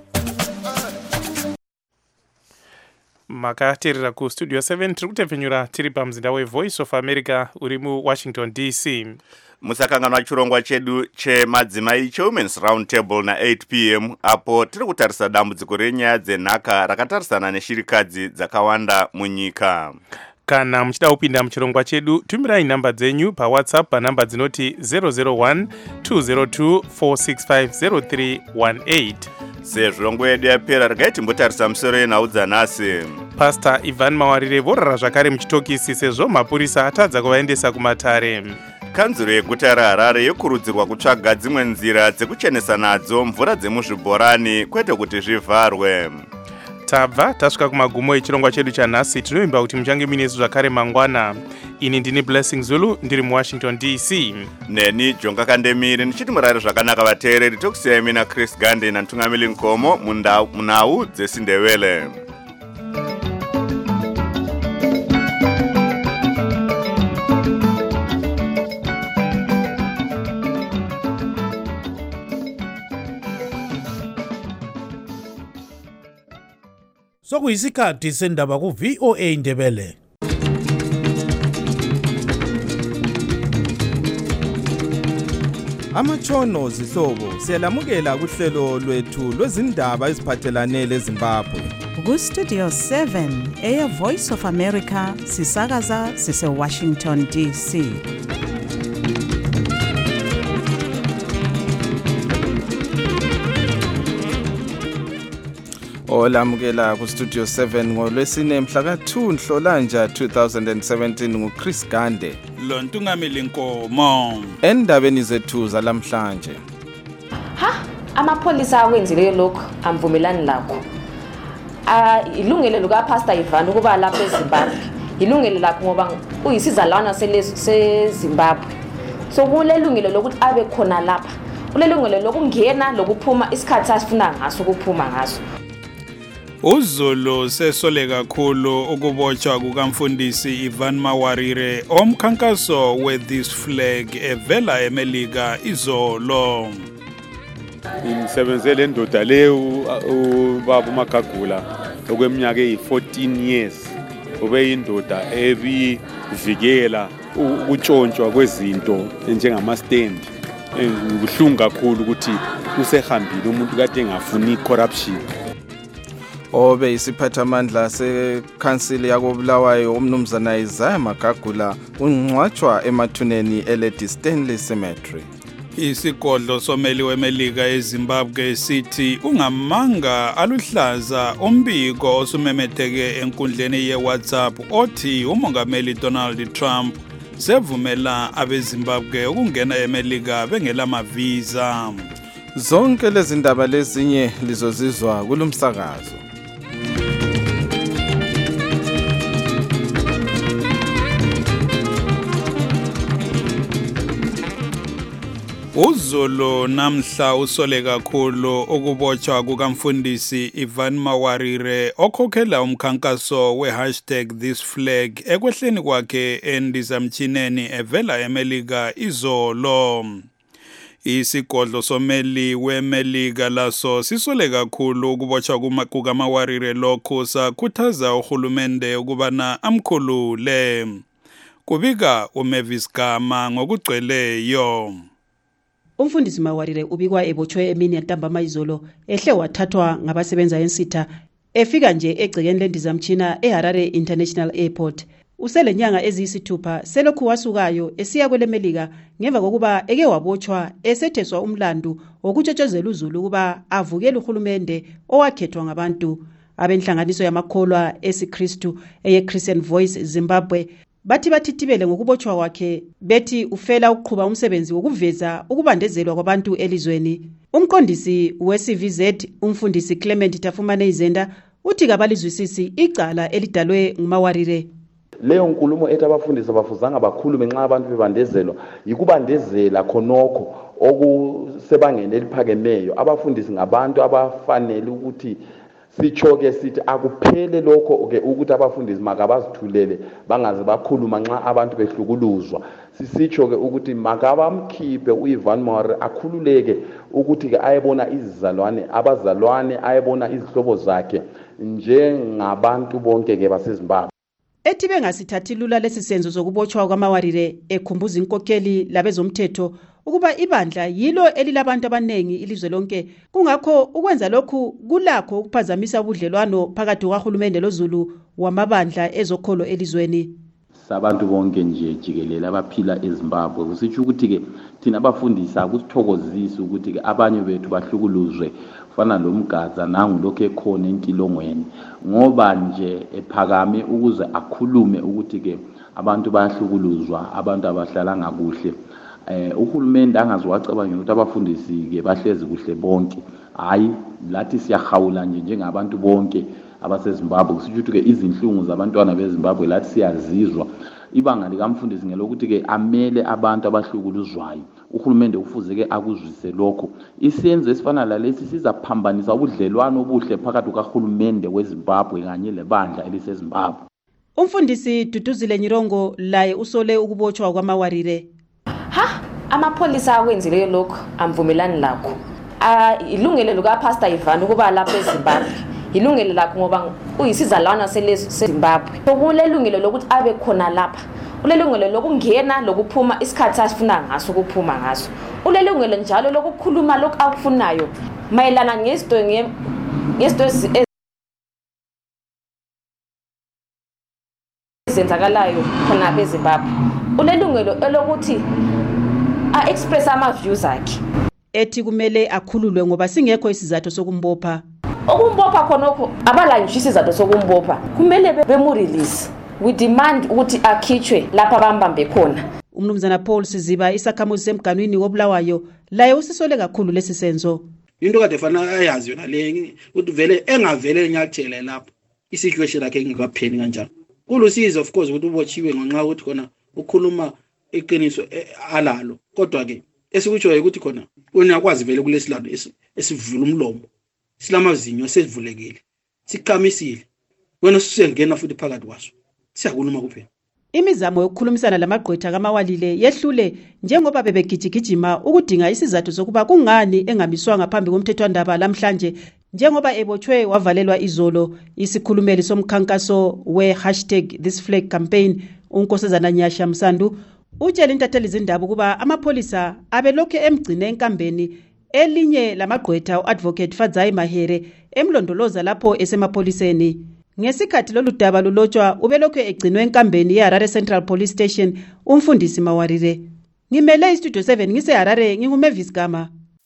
Makateerera kuStudio 7 tiri kutepfenyura tiri pamzinda weVoice of America uri muWashington DC. Musakanganwa chirongwa chedu chemadzimai cheWomen's Round Table na 8 p.m. apo tiri kutarisa dambudziko renyaya dzenhaka rakatarisana neshirikadzi dzakawanda munyika. Kana muchida kupinda muchirongwa chedu, tumirai namba dzenyu paWhatsApp panamba dzinoti 001 202 465 0318. Sezvo nguva yedu yapera, regai timbotarisa musoro yenhau dzanhasi. Pastor Ivan Mawarire vorara zvakare muchitokisi sezvo mapurisa atadza kuvaendesa kumatare. Kanzuro yeguta reHarare yokurudzirwa kutsvaga dzimwe nzira dzekuchenesa nadzo mvura dzemuzvibhorani kwete kuti zvivharwe. Tabva tasvika kumagumo echirongwa chedu chanhasi. Tinovimba kuti muchange muinesu zvakare mangwana. Ini ndini Blessing Zulu ndiri muWashington DC. Neni Jonga Kandemiri ndichiti murare zvakanaka vateereri. Tokusiyai mina Chris Gande naNtungamili Nkomo munhau dzesiNdebele. sokuyisikhathi sendaba ku-VOA Indebele. Amatshono zihlobo siyalamukela kuhlelo lwethu lwezindaba eziphathelane leZimbabwe. Ku-Studio 7 Air Voice of America sisakaza sise-Washington DC. Olamukela ku-Studio 7 ngolwesine mhla ka-2 Nhlolanja 2017 nguChris Gande. Lontungameli Nkomo. Endabeni zethu zalamhlanje. Amapholisa akwenzile lokho amvumelani lakho. Ilungelo likaPastor Ivan ukuba lapha eZimbabwe. Ilungelo lakho ngoba uyisizalwana seZimbabwe. So kulelungelo lokuthi abe khona lapha. Kulelungelo lokungena lokuphuma isikhathi asifuna ngaso ukuphuma ngaso. Uzulu sesole kakhulu ukubotshwa kukamfundisi Ivan Mawarire omkhankaso with this flag evela eMelika izolo. Imsebenzele ndoda le ubaba uMagagula okweminyaka eyi14 years ubeyindoda ebivikela ukutshontshwa kwezinto njengama stand. Ubuhlungu kakhulu ukuthi usehambile umuntu kade engafuni corruption. Obe isiphathamandla sekhansili yakobulawayo umnumzana Isaiah Magagula ungcwatshwa emathuneni eLady Stanley Cemetery. Isigodlo someli weMelika eZimbabwe sithi ungamanga aluhlaza umbiko osumemetheke enkundleni yeWhatsApp othi umongameli Donald Trump sevumela abeZimbabwe ukungena eMelika bengela mavisa. Zonke lezi ndaba lezinye lizozizwa kulomsakazo. Uzulu namhla usole kakhulu ukubotshwa kukamfundisi Ivan Mawarire okhokhela umkhankaso #ThisFlag ekwehleni kwakhe endizamchineni evela eMelika izolo. Isigodlo someli weMelika laso sisole kakhulu ukubotshwa kukaMawarire lokho sakhuthaza uhulumende ukubana amkhulule. Kubika uMavis Gama ngokugcweleyo. Umfundisi Mawarire ubikwa ebotshwe emini yantambama izolo ehle wathathwa ngabasebenza ensitha efika nje egcekeni lendizamtshina eHarare International Airport. Uselenyanga eziyisithupha selokhu wasukayo esiya kweleMelika ngemva kokuba eke wabotshwa esetheswa umlandu wokutshotshozela uZulu ukuba avukele uhulumende owakhethwa ngabantu. Abenhlanganiso yamakholwa esiKristu eye-Christian Voice Zimbabwe bathi bathithibele ngokubotshwa kwakhe bethi ufela ukuqhuba umsebenzi wokuveza ukubandezelwa kwabantu elizweni. Umqondisi we-CVZ umfundisi Clement Tafumane Izenda uthi kabalizwisisi icala elidalwe nguMawarire. Leyo nkulumo ethi abafundisi abafuzanga bakhulume nxa abantu bebandezelwa yikubandezela khonokho okusebangeni eliphakemeyo. Abafundisi ngabantu abafanele ukuthi sichoke sithi akuphele lokho ke ukuthi abafundisi makabazithulele bangaze bakhuluma nxa abantu behlukuluzwa. Sisitsho ke ukuthi makabamkhiphe uIvan Mawarire akhululeke ukuthi ke ayebona izizalwane abazalwane ayebona izihlobo zakhe njengabantu bonke ke baseZimbabwe. Ethi bengasithathi lula lesisenzo sokubotshwa kwaMawarire ekhumbuza inkokeli labezomthetho ukuba ibandla yilo elilabantu abanengi ilizwe lonke, kungakho ukwenza lokhu kulakho ukuphazamisa ubudlelwano phakathi kwaHulumende loZulu wamabandla ezokholo elizweni. Sabantu bonke nje jikelele abaphila eZimbabwe kusitsho ukuthi ke thina abafundisi akusithokozisi ukuthi ke abanye bethu bahlukuluzwe fana lomgaza nangu lokho ekhona entilongweni ngoba nje ephakame ukuze akhulume ukuthi ke abantu bayahlukuluzwa abantu abahlala ngakuhle. Uhulumende angazwacabanga ukuthi abafundisi ke bahlezi kuhle bonke. Hayi lathi siyahawula nje njengabantu bonke abaseZimbabwe kusitsho ukuthi ke izinhlungu zabantwana beZimbabwe lathi siyazizwa. Ibanga likamfundisi ngelokuthi ke amele abantu abahlukuluzwayo. Uhulumende kufuze ke akuzwise lokho. Isenzo esifana lalesi sizaphambanisa ubudlelwano obuhle phakathi kaHulumende weZimbabwe kanye lebandla eliseZimbabwe. Umfundisi Duduzile Nyirongo laye usole ukubotshwa kwaMawarire. Amapholisa akwenzile lokho amvumelani lakho. Ilungelo likaPastor Ivan ukuba lapha eZimbabwe. ilungelo lakho ngoba uyisizalwana seZimbabwe. Kulelungelo lokuthi abe khona lapha. Ulelungelo lokungena lokuphuma isikhathi asifuna ngaso ukuphuma ngaso. Ulelungelo njalo lokukhuluma lokho akufunayo mayelana ngezinto ezenzakalayo khona beZimbabwe. Ulelungelo elokuthi express ama views akhe. Ethi kumele akhululwe ngoba singekho isizathu sokumbopha. Okumbopha khonokho abalanjiswa isizathu sokumbopha. Kumele bemurelease. We demand ukuthi akhitshwe lapha abambambe khona. Umnumzana Paul Siziba isakhamuzi semganwini woBulawayo laye usisole kakhulu lesi senzo. Into kade fana ayazi yona le ukuthi vele engavele enyathele lapho isituation yakhe ingekapheli kanjalo. Kulusizo of course ukuthi ubotshiwe ngenxa ukuthi khona ukhuluma iqiniso alalo. Kodwa ke esikutshoyo ukuthi khona uyakwazi vele kulesilando esivula umlomo. Silamazinyo sesivulekile. Sikhamisile. Wena susengena futhi phakathi kwaso. Siyakhuluma kuphela. Imizamo yokukhulumisana lamagqwetha kaMawalile yehlule njengoba bebegijigijima ukudinga isizathu sokuba kungani engamiswanga phambi komthethwandaba namhlanje njengoba ebotshwe wavalelwa izolo. Isikhulumeli somkhankaso we#thisflag campaign uNkosazana Nyasha Msandu utshela intatheli zindaba ukuba amapholisa abelokhu emgcine enkambeni elinye lamagqwetha uadvocate Fadzai Mahere emlondoloza lapho esemapholiseni. Ngesikhathi lolu daba lulotshwa ubelokhu egcinwe enkambeni yeHarare Central Police Station umfundisi Mawarire. Ngimele iStudio 7 ngiseHarare nginguMavis Gama.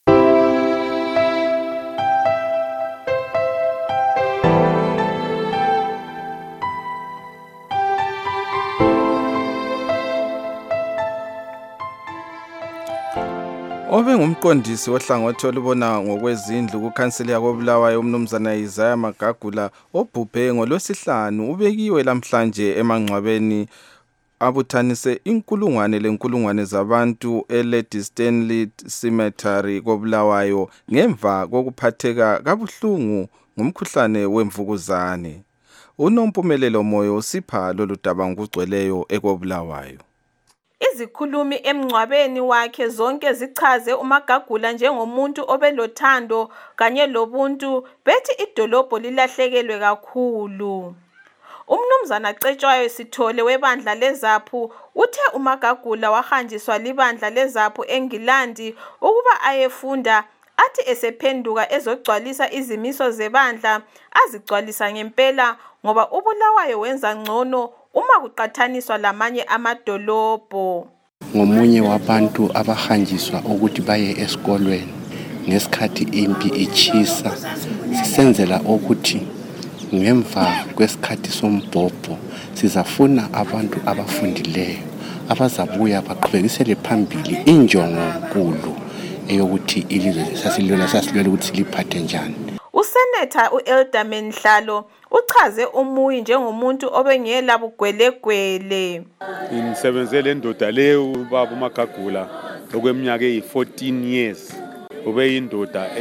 Obe ngumqondisi ohlangothi olubona ngokwezindlu kukhanseli yakoBulawayo umnumzana Isaiah Magagula obhubhe ngolwesihlanu ubekiwe lamhlanje emangcwabeni abuthanise inkulungwane zabantu eLady Stanley Cemetery koBulawayo ngemva kokuphatheka kabuhlungu ngumkhuhlane wemvukuzane. Unompumelelo Moyo usipha lolu daba ngokugcweleyo ekoBulawayo. Izikhulumi emngcwabeni wakhe zonke zichaze uMagagula njengomuntu obelothando kanye lobuntu bethi idolobho lilahlekelwe kakhulu. Umnumzana Cetshwayo Sithole webandla leZaphu uthe uMagagula wahanjiswa libandla leZaphu eNgilandi ukuba ayefunda athi esephenduka ezogcwalisa izimiso zebandla azigcwalisa ngempela ngoba uBulawayo wenza ngcono uma kuqathaniswa lamanye amadolobho. Ngomunye wabantu abahanjiswa ukuthi baye esikolweni ngesikhathi impi ichisa sisenzela ukuthi ngemva kwesikhathi sombhobho sizafuna abantu abafundileyo abazabuya baqhubekisele phambili injongo nkulu eyokuthi ilizwe sasilwela ukuthi liphathe njani. Usenetha uElder Menhlalo uchaze umuyi njengomuntu obengela bugwelegwele. Insebenzele indoda le ubaba uMagagula okweminyaka eyi14 years. Ube indoda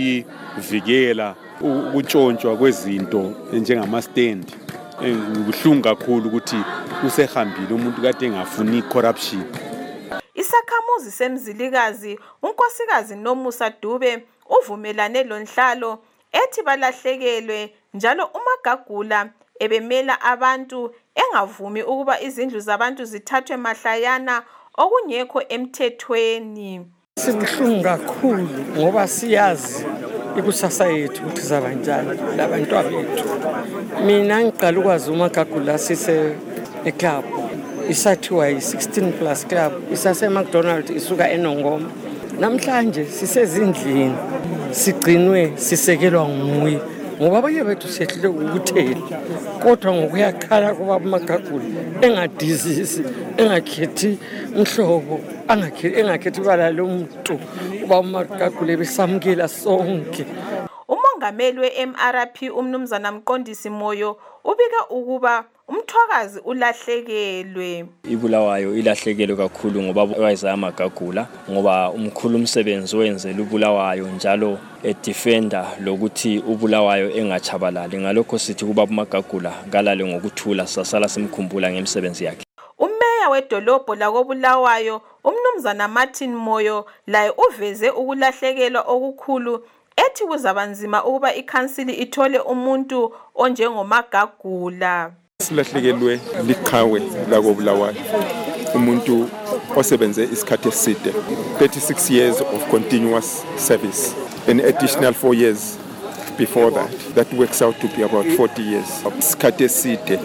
ebivikela ukutshontshwa kwezinto njengama stand. Ngibhlungu kakhulu ukuthi usehambile umuntu kade engafuni corruption. Isakhamuzi semzilikazi unkosikazi Nomusa Dube uvumelane lonhlalo ethi balahlekelwe njalo uMagagula ebemela abantu engavumi ukuba izindlu zabantu zithathwe mahlayana okungekho emthethweni. Sibuhlungu kakhulu ngoba siyazi ikusasa yethu ukuthi zabanjani labantwana bethu. Mina ngiqala ukwazi uMagagula sise eclub isathiwa yi16 plus club isase McDonald isuka eNongoma. Namhlanje sisezindlini sigcinwe sisekelwa nguye ngoba abanye bethu sehlule ukuthela kodwa ngokuyakhala kuba uMagagula engadizisi engakhethi umhlobo engakhethi ibala lomuntu kuba uMagagula besamkela sonke. Umongameli weMRP umnumzana Mqondisi Moyo ubika ukuba umthwakazi ulahlekelwe. iBulawayo ilahlekelwe kakhulu ngoba uIsaiah Magagula ngoba umkhulu umsebenzi wenzela uBulawayo njalo edefender lokuthi uBulawayo engachabalali ngalokho sithi kuba uMagagula kalale ngokuthula sasala simkhumbula ngemsebenzi yakhe. Umeya wedolobho lakoBulawayo umnumzana Martin Moyo laye uveze ukulahlekelwa okukhulu ethi kuzabanzima ukuba ikhansili ithole umuntu onjengoMagagula. Silahlekelwe liqhawe lakobulawayo umuntu osebenze isikhathi eside 36 years of continuous service, an additional 4 years before that works out to be about 40 years. Isikhathi eside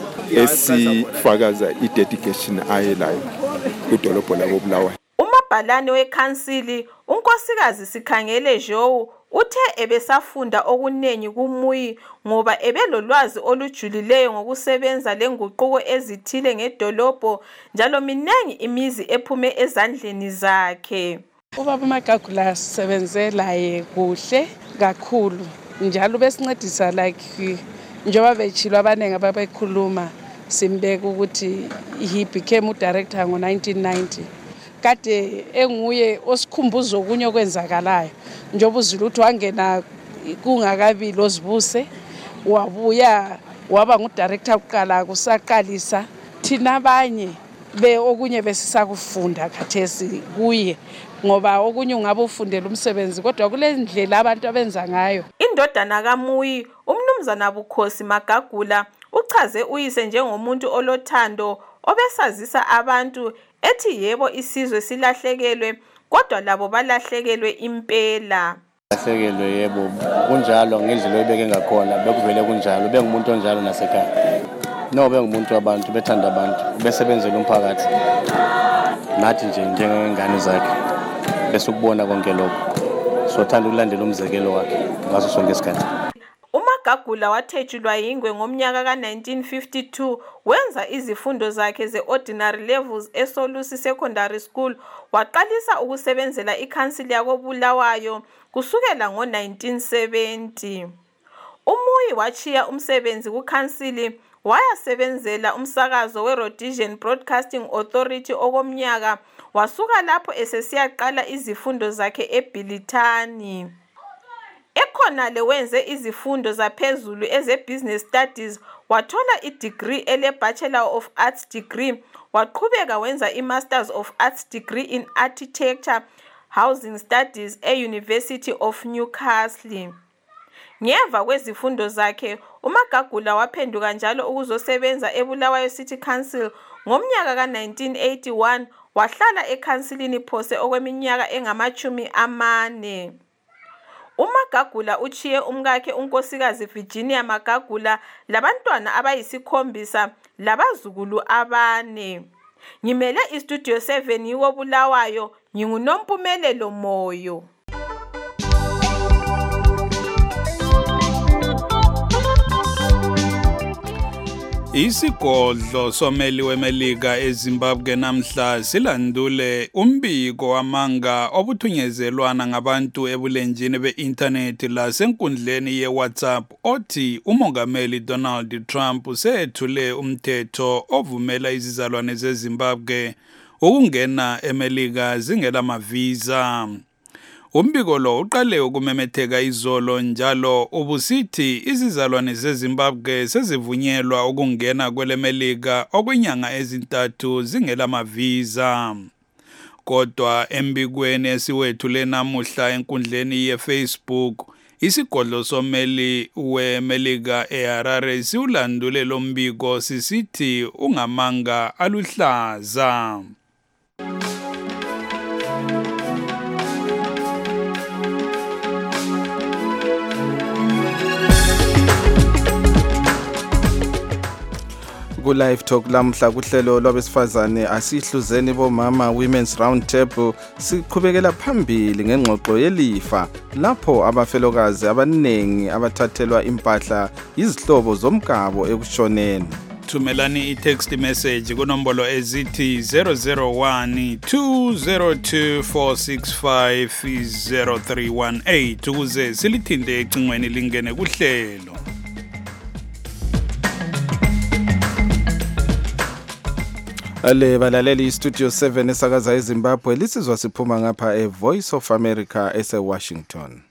esifakaza i-dedication ayelayo kudolobho lakobulawayo. Umabhalane wekhansili unkosikazi Sikhangele Joe uthe ebesafunda okuningi kuMuyi ngoba ebelolwazi olujulileyo ngokusebenza lenguquko ezithile ngedolobho njalo minengi imizi ephume ezandleni zakhe. Ubaba Magagula sebenzelaye kuhle kakhulu njalo besincedisa like njengoba betshilo abanenge ababekhuluma simbeka ukuthi he became udirector ngo-1990. Kade enguye osikhumbuza okunye okwenzakalayo njengoba uzwile ukuthi wangena kungakabili ozibuse wabuya waba ngudirector kuqala kusaqalisa thina abanye okunye besisakufunda khathesi kuye ngoba okunye ungabe ufundela umsebenzi kodwa kule ndlela abantu abenza ngayo. Indodana kaMuyi umnumzana Bukhosi Magagula uchaze uyise njengomuntu olothando obesazisa abantu ethi yebo isizwe silahlekelwe kodwa labo balahlekelwe impela. Lahlekelwe yebo kunjalo ngendlela oyibeke ngakhona bekuvele kunjalo bengumuntu onjalo nasekhaya. No bengumuntu wabantu bethanda abantu besebenzela umphakathi. Nathi nje njengengane zakhe bese ukubona konke lokho. Sothanda ukulandela umzekelo wakhe ngaso sonke isikhathi. uMagagula wathejulwa yingwe ngomnyaka ka-1952 wenza izifundo zakhe ze-ordinary levels eSolusi Secondary School waqalisa ukusebenzela ikhansili yakobulawayo kusukela ngo-1970. uMuyi wachiya umsebenzi kukhansili wayasebenzela umsakazo we-Rhodesian Broadcasting Authority okomnyaka wasuka lapho esesiyaqala izifundo zakhe eBilitani. Ekhonale wenze izifundo zaphezulu eze-Business Studies wathola i-degree ele-Bachelor of Arts degree waqhubeka wenza i-Masters of Arts degree in Architecture Housing Studies e-University of Newcastle. Ngemva kwezifundo zakhe uMagagula waphenduka njalo ukuzosebenza eBulawayo City Council ngomnyaka ka-1981 wahlala ekhansilini phose okweminyaka engama-40. uMagagula uchiye umkakhe unkosikazi Virginia Magagula labantwana abayisikhombisa labazukulu 4. Ngimele iStudio 7 yikobulawayo nginguNompumelelo Moyo. Isigodlo someli weMelika eZimbabwe namhla silandule umbiko wamanga obuthunyezelwana ngabantu ebulenjini be-internet lasenkundleni ye-WhatsApp othi umongameli Donald Trump usethule umthetho ovumela izizalwane zeZimbabwe ukungena eMelika zingela mavisa. Umbiko lo uqale ukumemetheka izolo njalo ubusithi izizalwane zeZimbabwe sezivunyelwa ukungena kweleMelika okwenyanga ezintathu zingela mavisa. Kodwa embikweni esiwethule namuhla enkundleni yeFacebook isigodlo someli weMelika eHarare siwulandule lo mbiko sisithi ungamanga aluhlaza. Ku-Live Talk lamhla kuhlelo lwabesifazane asihluzeni bomama Women's Round Table siqhubekela phambili ngengxoxo yelifa lapho abafelokazi abaningi abathathelwa impahla izihlobo zomgabo ekushoneni. Thumelani i-text message kunombolo ezithi 001 202 465 0318 ukuze silithinde ecingweni lingene kuhlelo. Ale balaleli iStudio 7 esakaza eZimbabwe lisizwa siphuma ngapha eVoice of America ese-Washington.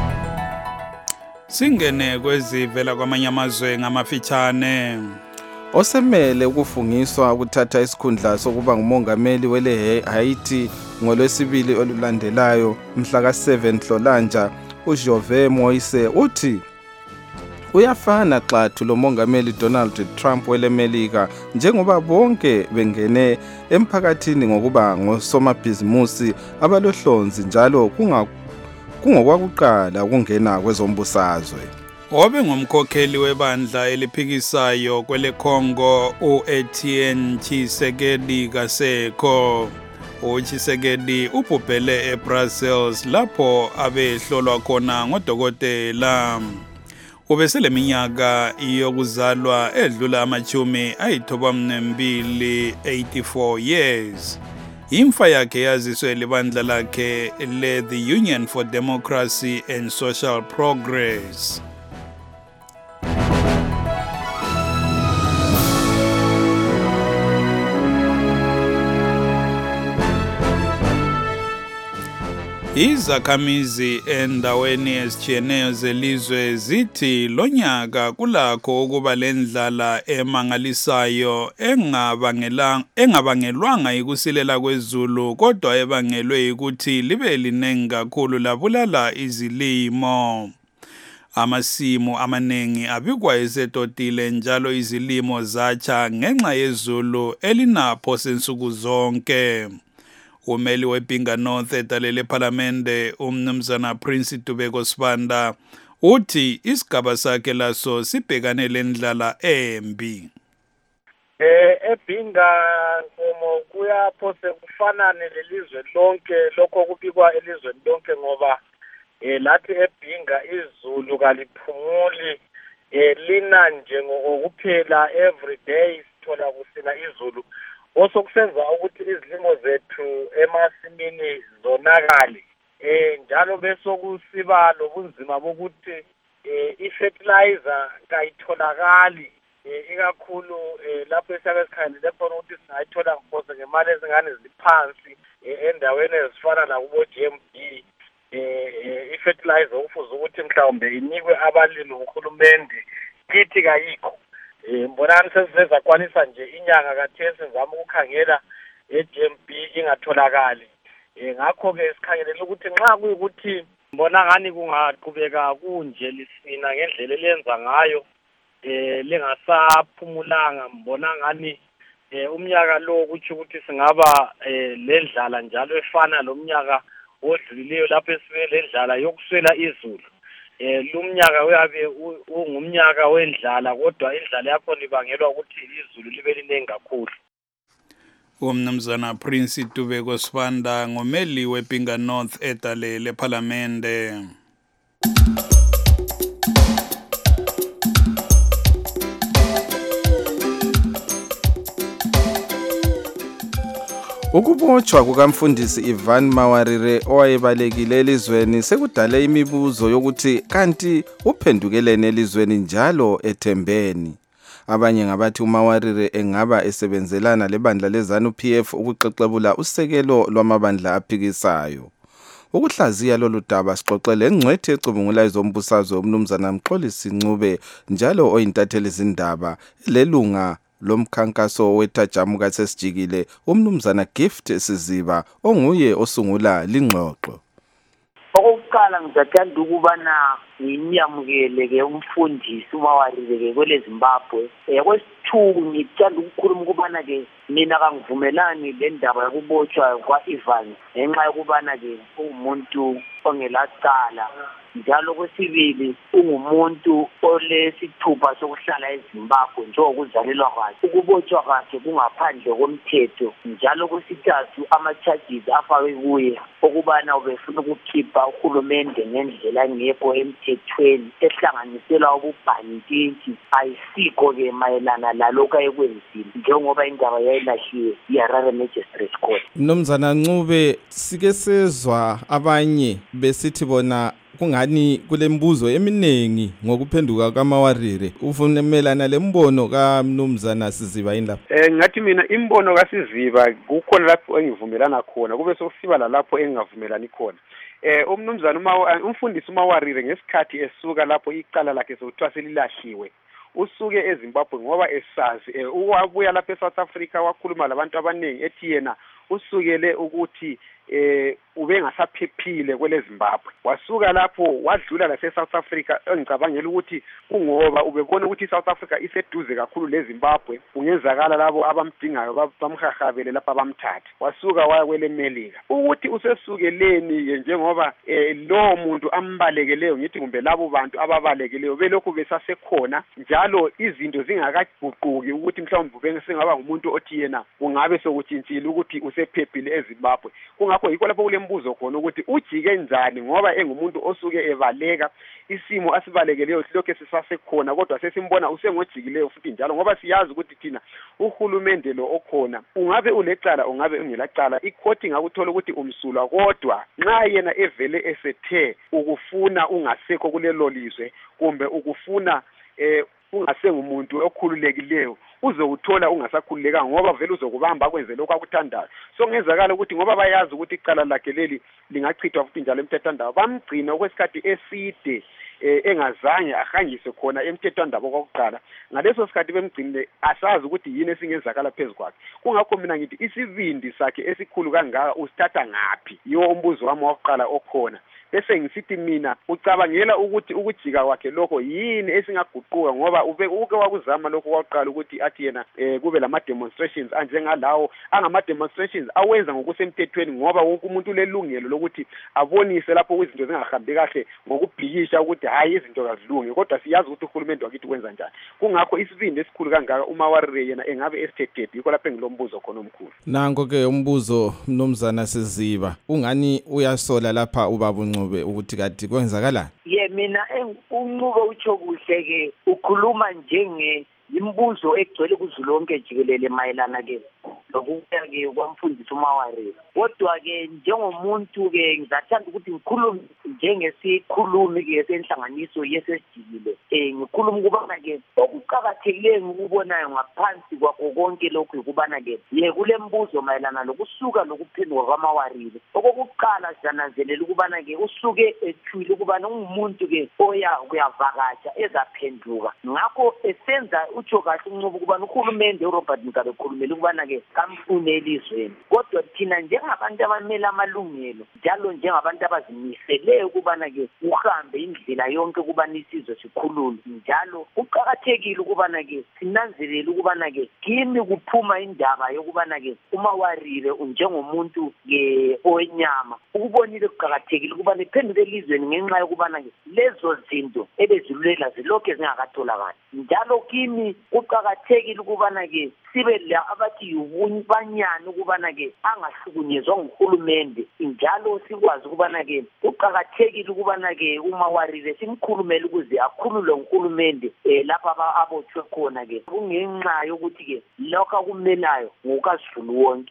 Singene kwezivela kwamanye amazwe ngamafitshane. osemele ukufungiswa ukuthatha isikhundla sokuba ngumongameli wele Haiti ngolwesibili olulandelayo mhla ka-7 Nhlolanja, uJove Moise uthi uyafana xathu lo mongameli Donald Trump welemelika njengoba bonke bengene emphakathini ngokuba ngosomabhizimusi abalohlonzi njalo kungokwakuqala ukungena kwezombusazwe. Obe ngumkhokheli webandla eliphikisayo kwele Congo uEtienne Tshisekedi Kaseko. uChisekedi ubhubhele eBrussels lapho abehlolwa khona ngodokotela. Ubeseleminyaka yokuzalwa edlula amachumi ayithoba 84 years. Imfa yakhe yaziswe libandla lakhe le-The Union for Democracy and Social Progress. Izakhamizi endaweni ezitshiyeneyo zelizwe zithi lonyaka kulakho ukuba lendlala emangalisayo engabangelwanga ikusilela kwezulu kodwa ebangelwe ukuthi libe linengi kakhulu labulala izilimo. Amasimu amanengi abikwa esetotile njalo izilimo zatsha ngenxa yezulu elinapho sensuku zonke. Umeli wePinga North edalele parliamente umnumzana Prince Tubeko Sibanda uthi isigaba sakhe laso sibhekane lendlala embi. ePinga ngomo kuyaphose kufanane lelizwe lonke lokho kubikwa elizweni lonke ngoba lathi ePinga izulu kaliphumuli lina nje ngokuphela every day sithola kusina izulu. Osokusenza ukuthi izilimo zethu emasimini zonakale njalo bese kusiba lobunzima bokuthi ifertilizer kayitholakali ikakhulu lapho esake sikhangelele khona ukuthi singayithola ngaphosa ngemali ezingane ziphansi endaweni ezifana la kubo GMB ifertilizer ufuze ukuthi mhlawumbe inikwe abalimi uhulumende kithi kayikho. Mbonani sesiveza kwanisa nje inyanga kathesi ngizama ukukhangela eGMB ingatholakali. Ngakho ke sikhangelela ukuthi nxa kuyikuthi mbona ngani kungaqhubeka kunje lisina ngendlela elenza ngayo lingasaphumulanga mbona ngani umnyaka lo ukuthi singaba lendlala njalo efana lomnyaka odlulileyo lapho esibe lendlala yokuswela izulu. Lumnyaka uyabe ungumnyaka wendlala kodwa indlala yakho libangelwa ukuthi izulu libe linengi kakhulu. Umnumzana Prince Tubeko Sibanda ngomeli wePinga North edalele parliamente. Ukubotshwa kukamfundisi Ivan Mawarire owayebalekile elizweni sekudale imibuzo yokuthi kanti uphendukelene elizweni njalo ethembeni. Abanye ngabathi uMawarire engaba esebenzelana lebandla leZANU-PF ukuxexebula usekelo lwamabandla aphikisayo. Ukuhlaziya lolu daba sixoxele ngcwethi ecubungula izombusazwe umnumzana Mxolisi Ncube njalo oyintatheli izindaba lelunga lomkhankaso wethajamu kasesijikile umnumzana Gift Siziba onguye osungula lingxoxo. Okokuqala ngizathanda ukubana ngimyamukele ke umfundisi uMawarire ke kwele Zimbabwe. Kwesithuku ngithanda ukukhuluma ukubana ke mina kangivumelani le ndaba yokubotshwa kwa-Ivan ngenxa yokubana ke umuntu ongelacala njalo kwesibili ungumuntu olesithupha sokuhlala eZimbabwe njengokuzalelwa kwakhe. Ukubotshwa kwakhe kungaphandle komthetho njalo kwesithathu ama-charges afakwe kuye okubana ubefuna ukukhipha uhulumende ngendlela engekho emthethweni ehlanganiselwa ububhantitshi ayisikho-ke mayelana lalokhu ayekwenzile njengoba indaba yayilahliwe yiHarare Magistrate Court. Mnumzana Ncube, sike sezwa abanye besithi bona kungani kulembuzo eminengi ngokuphenduka kaMawarire. Uvumelana lembono kaMnumzana Siziba yini lapha? Ngathi mina imbono kaSiziba kukhona lapho engivumelana khona kube sokusiba lapho engingavumelani khona. Umnumzana umfundisi uMawarire ngesikhathi esuka lapho icala lakhe sokuthiwa selilahliwe usuke eZimbabwe ngoba esazi wabuya lapha eSouth Africa wakhuluma labantu abaningi ethi yena usukele ukuthi ubengasaphephile kwele Zimbabwe wasuka lapho wadlula la South Africa engicabangela ukuthi kungoba ubebona ukuthi South Africa iseduze kakhulu le Zimbabwe ungenzakala labo abamdingayo bamhahabele lapha bamthatha wasuka waya kwele Melika ukuthi usesukeleni njengoba lo muntu ambalekeleyo ngithi kumbe labo bantu ababalekeleyo belokhu besasekhona njalo izinto zingakaguquki ukuthi mhlawumbe bengesingaba ngumuntu othi yena ungabe sokutshintshile ukuthi usephephile eZimbabwe ngakho yikho lapho kulembuzo khona ukuthi ujike njani ngoba engumuntu osuke ebaleka isimo asibalekeleyo silokho sisasekhona kodwa sesimbona usengojikileyo futhi njalo ngoba siyazi ukuthi thina uhulumende lo okhona ungabe ulecala ungabe ungelacala ikhoti ngakuthola ukuthi umsulwa kodwa nxa yena evele esethe ukufuna ungasekho kulelo lizwe kumbe ukufuna ungasengumuntu okhululekileyo uzowuthola ungasakhululeka ngoba vele uzokubamba kwenze lokho akuthandayo so ngezakala ukuthi ngoba bayazi ukuthi icala lakhe leli lingachithwa futhi njalo emthethwandaba bamgcina okwesikhathi eside engazange ahanjiswe khona emthethwandaba kokuqala ngaleso sikhathi bemgcine asazi ukuthi yini esingenzakala phezukwakhe kungakho mina ngithi isibindi sakhe esikhulu kangaka usithatha ngapi yiwo umbuzo wami wokuqala okhona bese ngisithi mina ucabangela ukuthi ukujika kwakhe lokho yini esingaguquka ngoba uke wakuzama lokho kwaqala ukuthi athi yena kube lama demonstrations anjengalawo angama demonstrations awenza ngokusemthethweni ngoba wonke umuntu lelungelo lokuthi abonise lapho izinto zingahambi kahle ngokubhikisha ukuthi hayi izinto kazilungi kodwa siyazi ukuthi uhulumende wakithi wenza njani kungakho isibindi esikhulu kangaka uMawarire yena engabe esithethe yikho lapho engilombuzo khona omkhulu nango ke umbuzo mnumzana Siziba ungani uyasola lapha ubaba ukuthi kati kwenzakala mina uNcube utsho kuhle ke ukhuluma njenge imbuzo egcwele kuzulonke jikelele mayelana ke lokuya ke kwamfundisi uMawarire kodwa ke njengomuntu ke ngizathanda ukuthi ngikhulume njengesikhulumi ke senhlanganiso yesesijikile ngikhuluma ukubana ke okuqhakathekileyo ukubonayo ngaphansi kwakho konke lokho ukubana ke kulembuzo mayelana lokusuka lokuphendwa kwaMawarire okokuqala siyananzelela ukubana ke usuke ethwile ukubana ungumuntu ke kuyavakatsha ezaphenduka ngakho esenza utsho kahle uNcube ukubana uhulumende uRobert Mugabe ekhulumela ukubana ke kamfune elizweni kodwa thina njengabantu abamela amalungelo njalo njengabantu abazimiseleyo ukubana ke uhambe indlela yonke ukubana isizwe sikhulule njalo uqhakathekile ukubana ke sinanzelele ukubana ke kimi kuphuma indaba yokubana ke uMawarire njengomuntu ke owenyama ukubonile kuqhakathekile ukubana iphendule elizweni ngenxa yokubana ke lezo zinto ebezilulela zilokho zingakatholakali njalo kimi kuqhakathekile ukubana ke sibe la abathi yubanyana ukubana ke angahlukunyezwa nguhulumende njalo sikwazi ukubana ke uqhakathekile ukubana ke uMawarire simkhulumele ukuze akhululwe nguhulumende lapha abotshwe khona ke kungenxa yokuthi ke lokho akumelayo ngokazulu wonke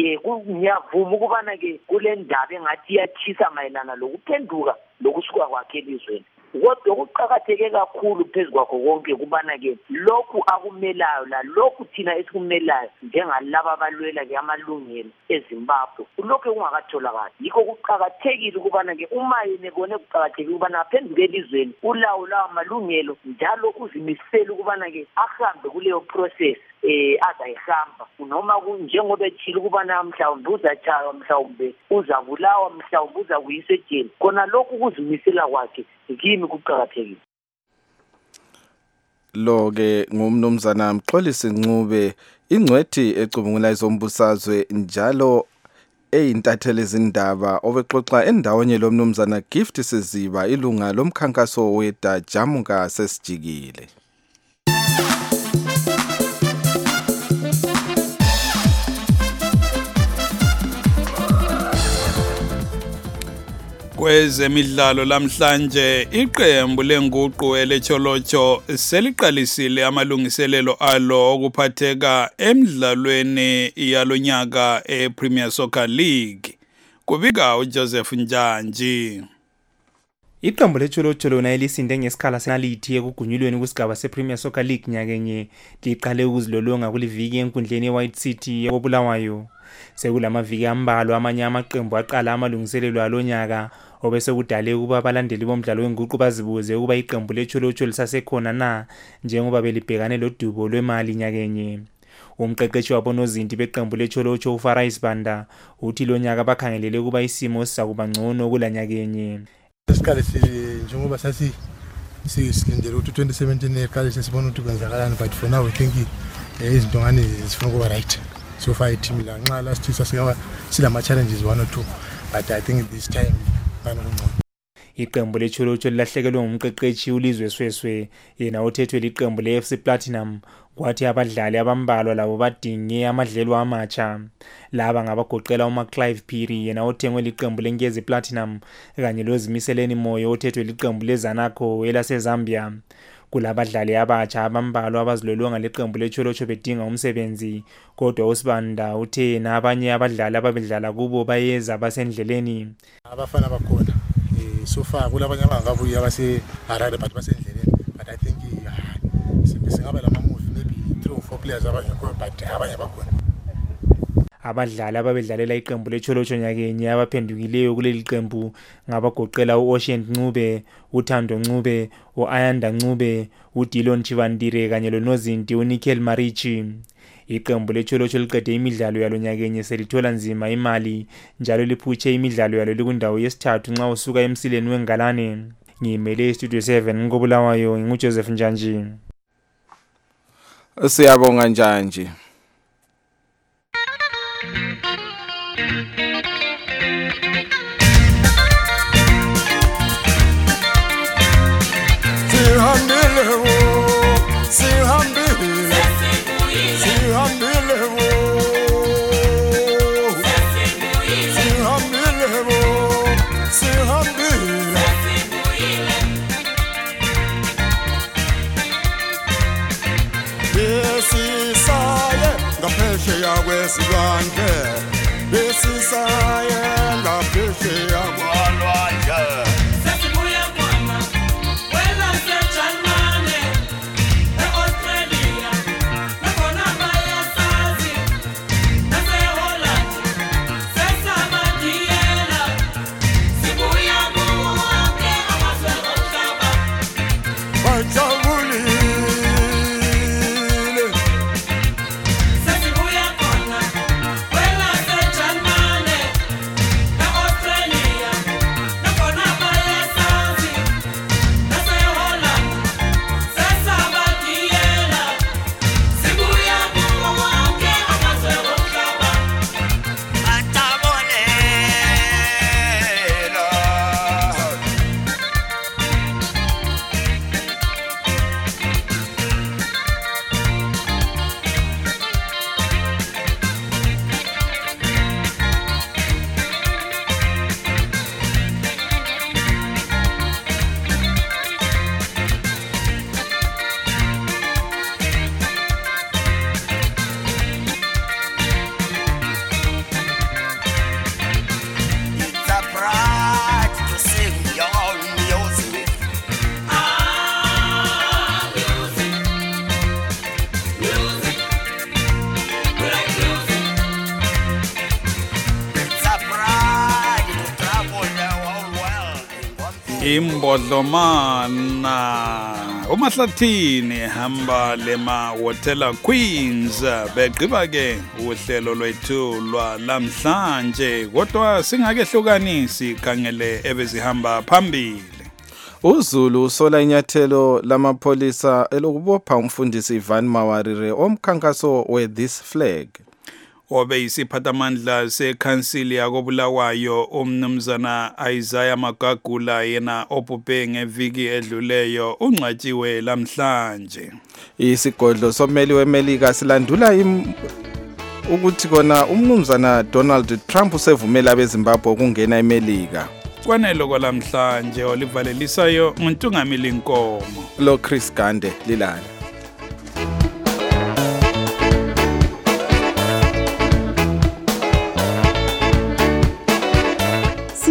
ngiyavuma ukubana ke kule ndaba engathi iyachisa mayelana lokuphenduka lokusuka kwakhe elizweni kodwa kuqhakatheke kakhulu phezukwakho konke kubana ke lokhu akumelayo la lokhu thina esikumelayo njengalabo abalwela ke amalungelo eZimbabwe lokho kungakatholakali yikho kuqhakathekile ukubana ke uma yenebone kuqhakathekile ukubana aphenduke elizweni ulawo lawo amalungelo njalo uzimisele ukubana ke ahambe kuleyo process azayihamba noma njengoba ethile ukubana mhlawumbe uzatshaywa mhlawumbe uzabulawa mhlawumbe uzakuyiswa ejele khona lokhu kuzimisela kwakhe kimi kuqhakathekile lo ke ngumnumzana Mxolisi Ncube ingcwethi ecubungula izombusazwe njalo eyintatheli izindaba obexoxa endaweni lomnumzana Gift Siziba ilunga lomkhankaso weDajamuka sesijikile Kwezemidlalo lamhlanje iqembu lenguqu elecholocho seliqalisile amalungiselelo alo okuphatheka emidlalweni yalonyaka ePremier Soccer League kubika uJoseph Njanji. Iqembu leCholo na elisinde ngesikhala senalithi ekugunyulweni kusigaba sePremier Soccer League nyakenye liqale ukuzilolonga kuliviki enkundleni eWhite City eBulawayo. Sekulamaviki ambalwa amanye amaqembu aqala amalungiselelo alonyaka obese kudale ukuba abalandeli bomdlalo wenguqu bazibuze ukuba iqembu leCholo lisasekhona na njengoba belibhekane lodubo lwemali nyakenye. Umqeqeshi wabonozinti beqembu leCholo uFara Isibanda uthi lonyaka bakhangelele ukuba isimo sizakuba ngcono kulanyakenye. Isikhathi njengoba silindele ukuthi 2017 eqale sesibona ukuthi kwenzakalani, but for now we think izinto ngani zifuna kuba right. So far team la nxa last year sasikawa silama challenges 1 or 2, but I think this time banongcono. Iqembu leCholo lilahlekelwe ngumqeqeshi uLizwe Sweswe yena othethwe liqembu leFC Platinum kwathi abadlali abambalwa labo badinge amadlelo amatsha. Laba ngabagoqela uMcClive Phiri yena othengwe liqembu leNkezi Platinum kanye loZimiseleni Moyo othethwe liqembu leZanaco elaseZambia. Kulabadlali abatsha abambalwa abazilolonga leqembu leCholo bedinga umsebenzi, kodwa uSibanda uthe nabanye abadlali ababedlala kubo bayeza basendleleni. Abafana bakhona so far kulabanye abangakabuya base Harare but basendleleni, but I think singaba lama move maybe 3 or 4 players abangekho but abanye bakhona. Abadlali ababedlalela iqembu leCholo nyakenye abaphendukileyo kuleli qembu ngabagoqela uOcean Ncube, uThando Ncube, uAyanda Ncube, uDilon Chivandire kanye lonozinti uNikhel Marichi. Iqembu leCholo liqede imidlalo yalo nyakenye selithola nzima imali njalo liphutshe imidlalo yalo likundawo yesithathu nxa usuka emsileni wengalane. Ngimele Studio 7 ngobulawayo nguJoseph Njanji. Siyabonga Njanji. Imbodlomana uMahlathini hamba lema Hotela Queens begqiba ke uhlelo lwethu lwalamhlanje, kodwa singakehlukanisi khangele ebezihamba phambili. uZulu usola inyathelo lamapholisa elokubopha umfundisi Ivan Mawarire omkhankaso we-This Flag. Obe isiphathamandla sekhansili yakobulawayo umnumzana Isaiah Magagula yena obhubhe ngeviki edluleyo ungcwatshiwe lamhlanje. Isigodlo someli weMelika silandula ukuthi kona umnumzana Donald Trump usevumela abeZimbabwe ukungena eMelika. Kwanelo kwalamhlanje olivalelisayo uNtungamili Nkomo lo Chris Gande lilala.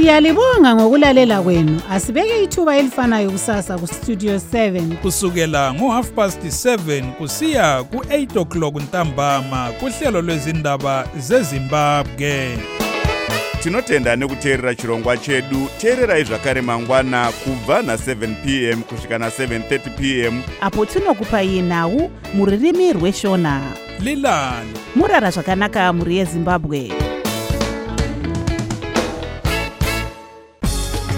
Siyalibonga ngokulalela kwenu. Asibeke ithuba elifanayo kusasa ku Studio 7 kusukela ngo7:30 kusiya ku8 o'clock ntambama kuhlelo lwezindaba zeZimbabwe. Tinotenda nekuteerera chirongwa chedu. Teererai zvakare mangwana kubva na7 p.m. kusvika na7:30 p.m. apo tinokupai nhau muririmi rweshona. Lilani Murara zvakanaka muri yeZimbabwe.